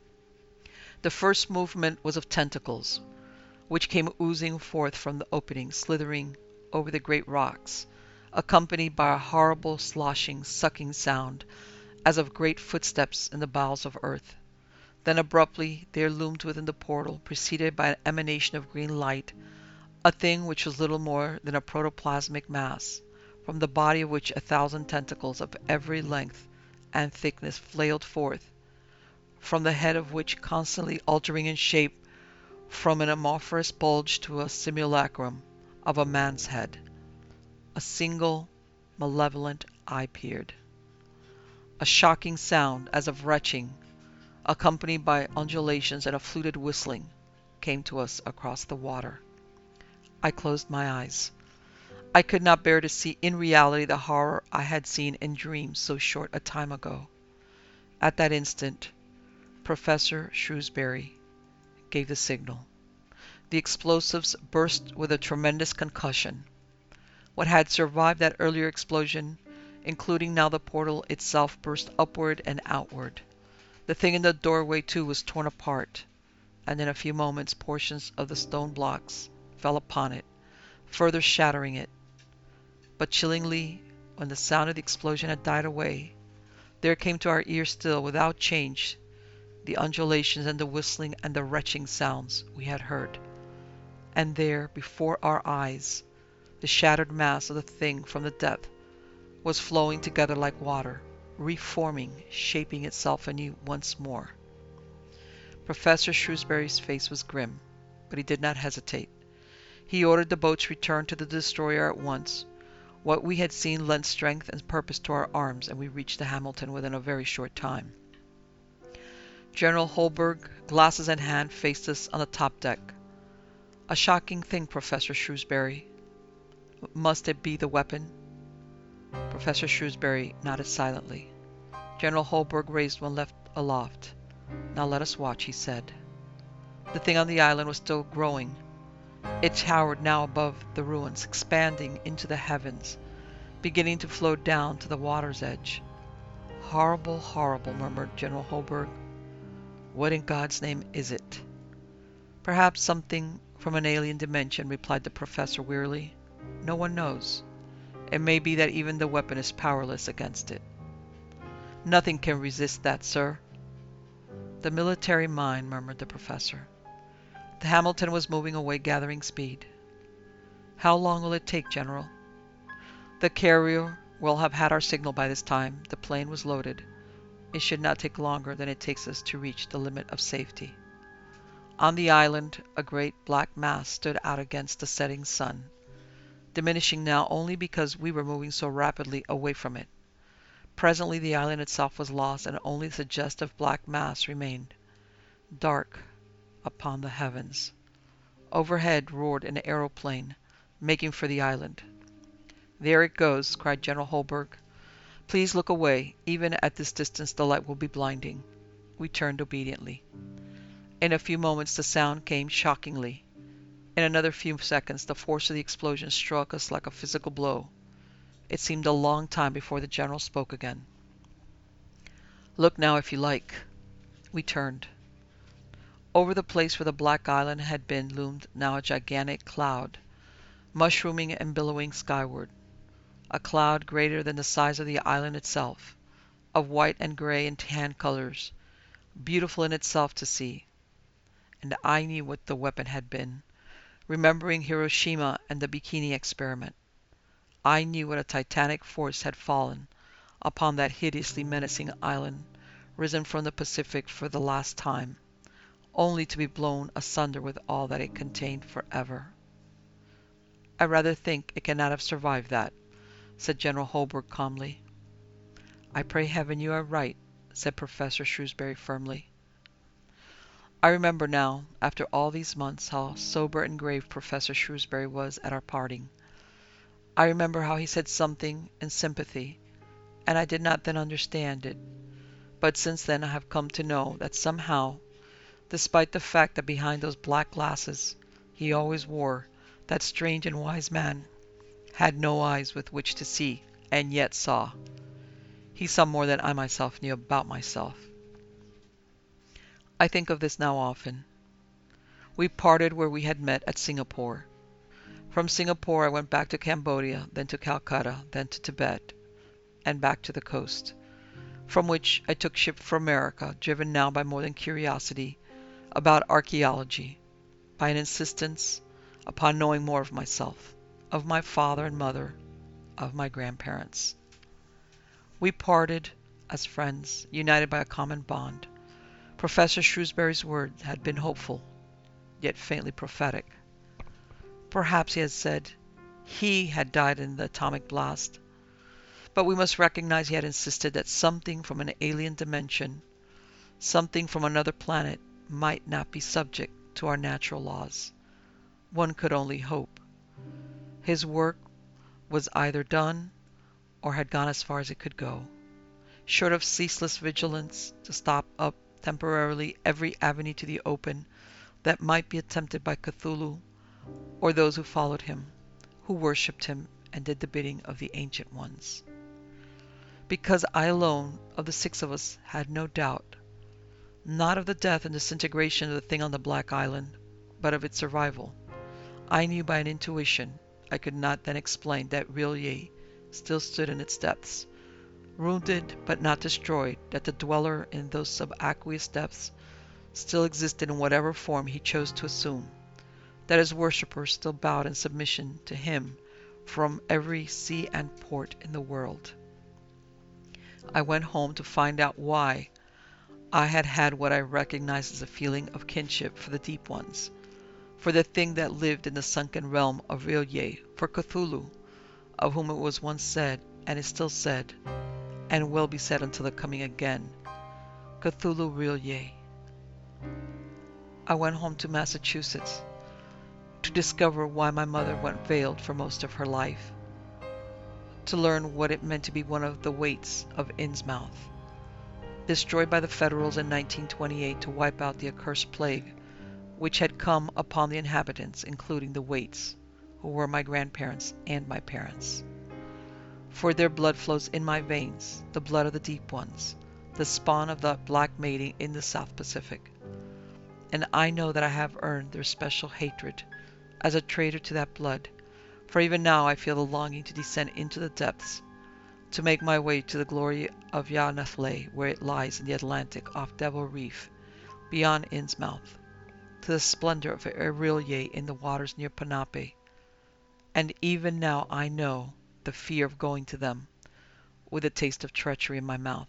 The first movement was of tentacles, which came oozing forth from the opening, slithering over the great rocks, accompanied by a horrible sloshing, sucking sound, as of great footsteps in the bowels of earth. Then abruptly there loomed within the portal, preceded by an emanation of green light, a thing which was little more than a protoplasmic mass, from the body of which 1,000 tentacles of every length and thickness flailed forth, from the head of which, constantly altering in shape, From an amorphous bulge to a simulacrum of a man's head, a single malevolent eye peered. A shocking sound, as of retching, accompanied by undulations and a fluted whistling, came to us across the water. I closed my eyes. I could not bear to see in reality the horror I had seen in dreams so short a time ago. At that instant, Professor Shrewsbury gave the signal. The explosives burst with a tremendous concussion. What had survived that earlier explosion, including now the portal itself, burst upward and outward. The thing in the doorway, too, was torn apart, and in a few moments portions of the stone blocks fell upon it, further shattering it. But chillingly, when the sound of the explosion had died away, there came to our ears still, without change, the undulations and the whistling and the retching sounds we had heard. And there, before our eyes, the shattered mass of the thing from the depth was flowing together like water, reforming, shaping itself anew once more. Professor Shrewsbury's face was grim, but he did not hesitate. He ordered the boats returned to the destroyer at once. What we had seen lent strength and purpose to our arms, and we reached the Hamilton within a very short time. General Holberg, glasses in hand, faced us on the top deck. "A shocking thing, Professor Shrewsbury. Must it be the weapon?" Professor Shrewsbury nodded silently. General Holberg raised one left aloft. "Now let us watch," he said. The thing on the island was still growing. It towered now above the ruins, expanding into the heavens, beginning to float down to the water's edge. "Horrible, horrible," murmured General Holberg. "What in God's name is it?" "Perhaps something from an alien dimension," replied the professor wearily. "No one knows. It may be that even the weapon is powerless against it." "Nothing can resist that, sir." "The military mind," murmured the professor. The Hamilton was moving away, gathering speed. "How long will it take, General?" "The carrier will have had our signal by this time. The plane was loaded. It should not take longer than it takes us to reach the limit of safety." On the island, a great black mass stood out against the setting sun, diminishing now only because we were moving so rapidly away from it. Presently the island itself was lost, and only the suggestive black mass remained, dark upon the heavens. Overhead roared an aeroplane, making for the island. "There it goes!" cried General Holberg. "Please look away. Even at this distance the light will be blinding." We turned obediently. In a few moments the sound came shockingly. In another few seconds the force of the explosion struck us like a physical blow. It seemed a long time before the general spoke again. "Look now, if you like." We turned. Over the place where the black island had been loomed now a gigantic cloud, mushrooming and billowing skyward. A cloud greater than the size of the island itself, of white and gray and tan colors, beautiful in itself to see. And I knew what the weapon had been, remembering Hiroshima and the Bikini experiment. I knew what a titanic force had fallen upon that hideously menacing island, risen from the Pacific for the last time, only to be blown asunder with all that it contained forever. "I rather think it cannot have survived that," said General Holberg calmly. "I pray heaven you are right," said Professor Shrewsbury firmly. I remember now, after all these months, how sober and grave Professor Shrewsbury was at our parting. I remember how he said something in sympathy, and I did not then understand it. But since then I have come to know that somehow, despite the fact that behind those black glasses he always wore, that strange and wise man had no eyes with which to see, and yet saw. He saw more than I myself knew about myself. I think of this now often. We parted where we had met at Singapore. From Singapore I went back to Cambodia, then to Calcutta, then to Tibet, and back to the coast, from which I took ship for America, driven now by more than curiosity about archaeology, by an insistence upon knowing more of myself, of my father and mother, of my grandparents. We parted as friends, united by a common bond. Professor Shrewsbury's words had been hopeful. yet faintly prophetic. Perhaps he had said he had died in the atomic blast, but we must recognize he had insisted that something from an alien dimension, something from another planet, might not be subject to our natural laws. One could only hope. His work was either done or had gone as far as it could go. Short of ceaseless vigilance to stop up temporarily every avenue to the open that might be attempted by Cthulhu or those who followed him, who worshipped him and did the bidding of the Ancient Ones. Because I alone of the six of us had no doubt, not of the death and disintegration of the thing on the Black Island, but of its survival. I knew by an intuition, I could not then explain, that R'lyeh still stood in its depths, wounded but not destroyed, that the dweller in those subaqueous depths still existed in whatever form he chose to assume, that his worshippers still bowed in submission to him from every sea and port in the world. I went home to find out why I had had what I recognized as a feeling of kinship for the Deep Ones, for the thing that lived in the sunken realm of R'lyeh, for Cthulhu, of whom it was once said, and is still said, and will be said until the coming again, Cthulhu R'lyeh. I went home to Massachusetts to discover why my mother went veiled for most of her life, to learn what it meant to be one of the Waits of Innsmouth, destroyed by the Federals in 1928 to wipe out the accursed plague which had come upon the inhabitants, including the Waits, who were my grandparents and my parents. For their blood flows in my veins, the blood of the Deep Ones, the spawn of the black mating in the South Pacific. And I know that I have earned their special hatred as a traitor to that blood, for even now I feel the longing to descend into the depths, to make my way to the glory of Yawnathle, where it lies in the Atlantic off Devil Reef, beyond Innsmouth, to the splendor of R'lyeh in the waters near Ponape. And even now I know the fear of going to them, with a taste of treachery in my mouth.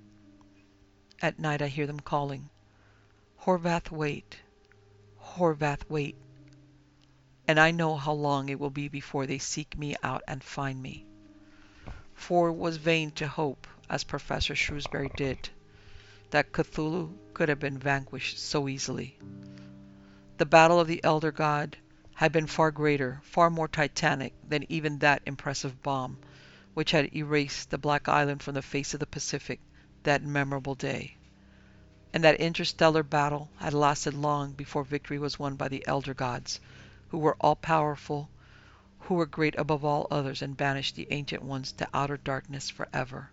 At night I hear them calling, "Horvath Wait, Horvath Wait," and I know how long it will be before they seek me out and find me. For it was vain to hope, as Professor Shrewsbury did, that Cthulhu could have been vanquished so easily. The battle of the Elder God had been far greater, far more titanic than even that impressive bomb which had erased the Black Island from the face of the Pacific that memorable day. And that interstellar battle had lasted long before victory was won by the Elder Gods, who were all-powerful, who were great above all others, and banished the Ancient Ones to outer darkness forever.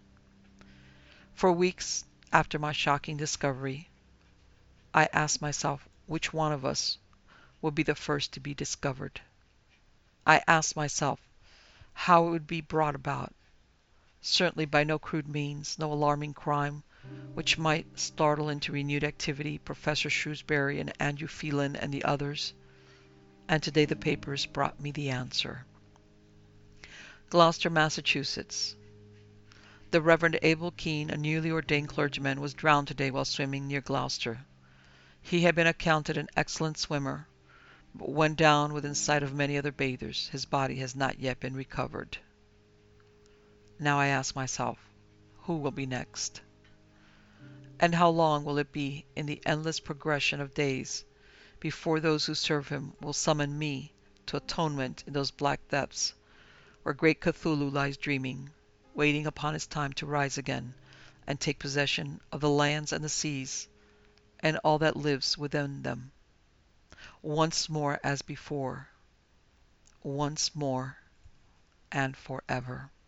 For weeks after my shocking discovery, I asked myself which one of us would be the first to be discovered. I asked myself how it would be brought about. Certainly by no crude means, no alarming crime, which might startle into renewed activity Professor Shrewsbury and Andrew Phelan and the others. And today the papers brought me the answer. Gloucester, Massachusetts. The Reverend Abel Keene, a newly ordained clergyman, was drowned today while swimming near Gloucester. He had been accounted an excellent swimmer, but went down within sight of many other bathers. His body has not yet been recovered. Now I ask myself, who will be next? And how long will it be in the endless progression of days before those who serve him will summon me to atonement in those black depths where great Cthulhu lies dreaming, waiting upon his time to rise again and take possession of the lands and the seas and all that lives within them, once more as before, once more and forever.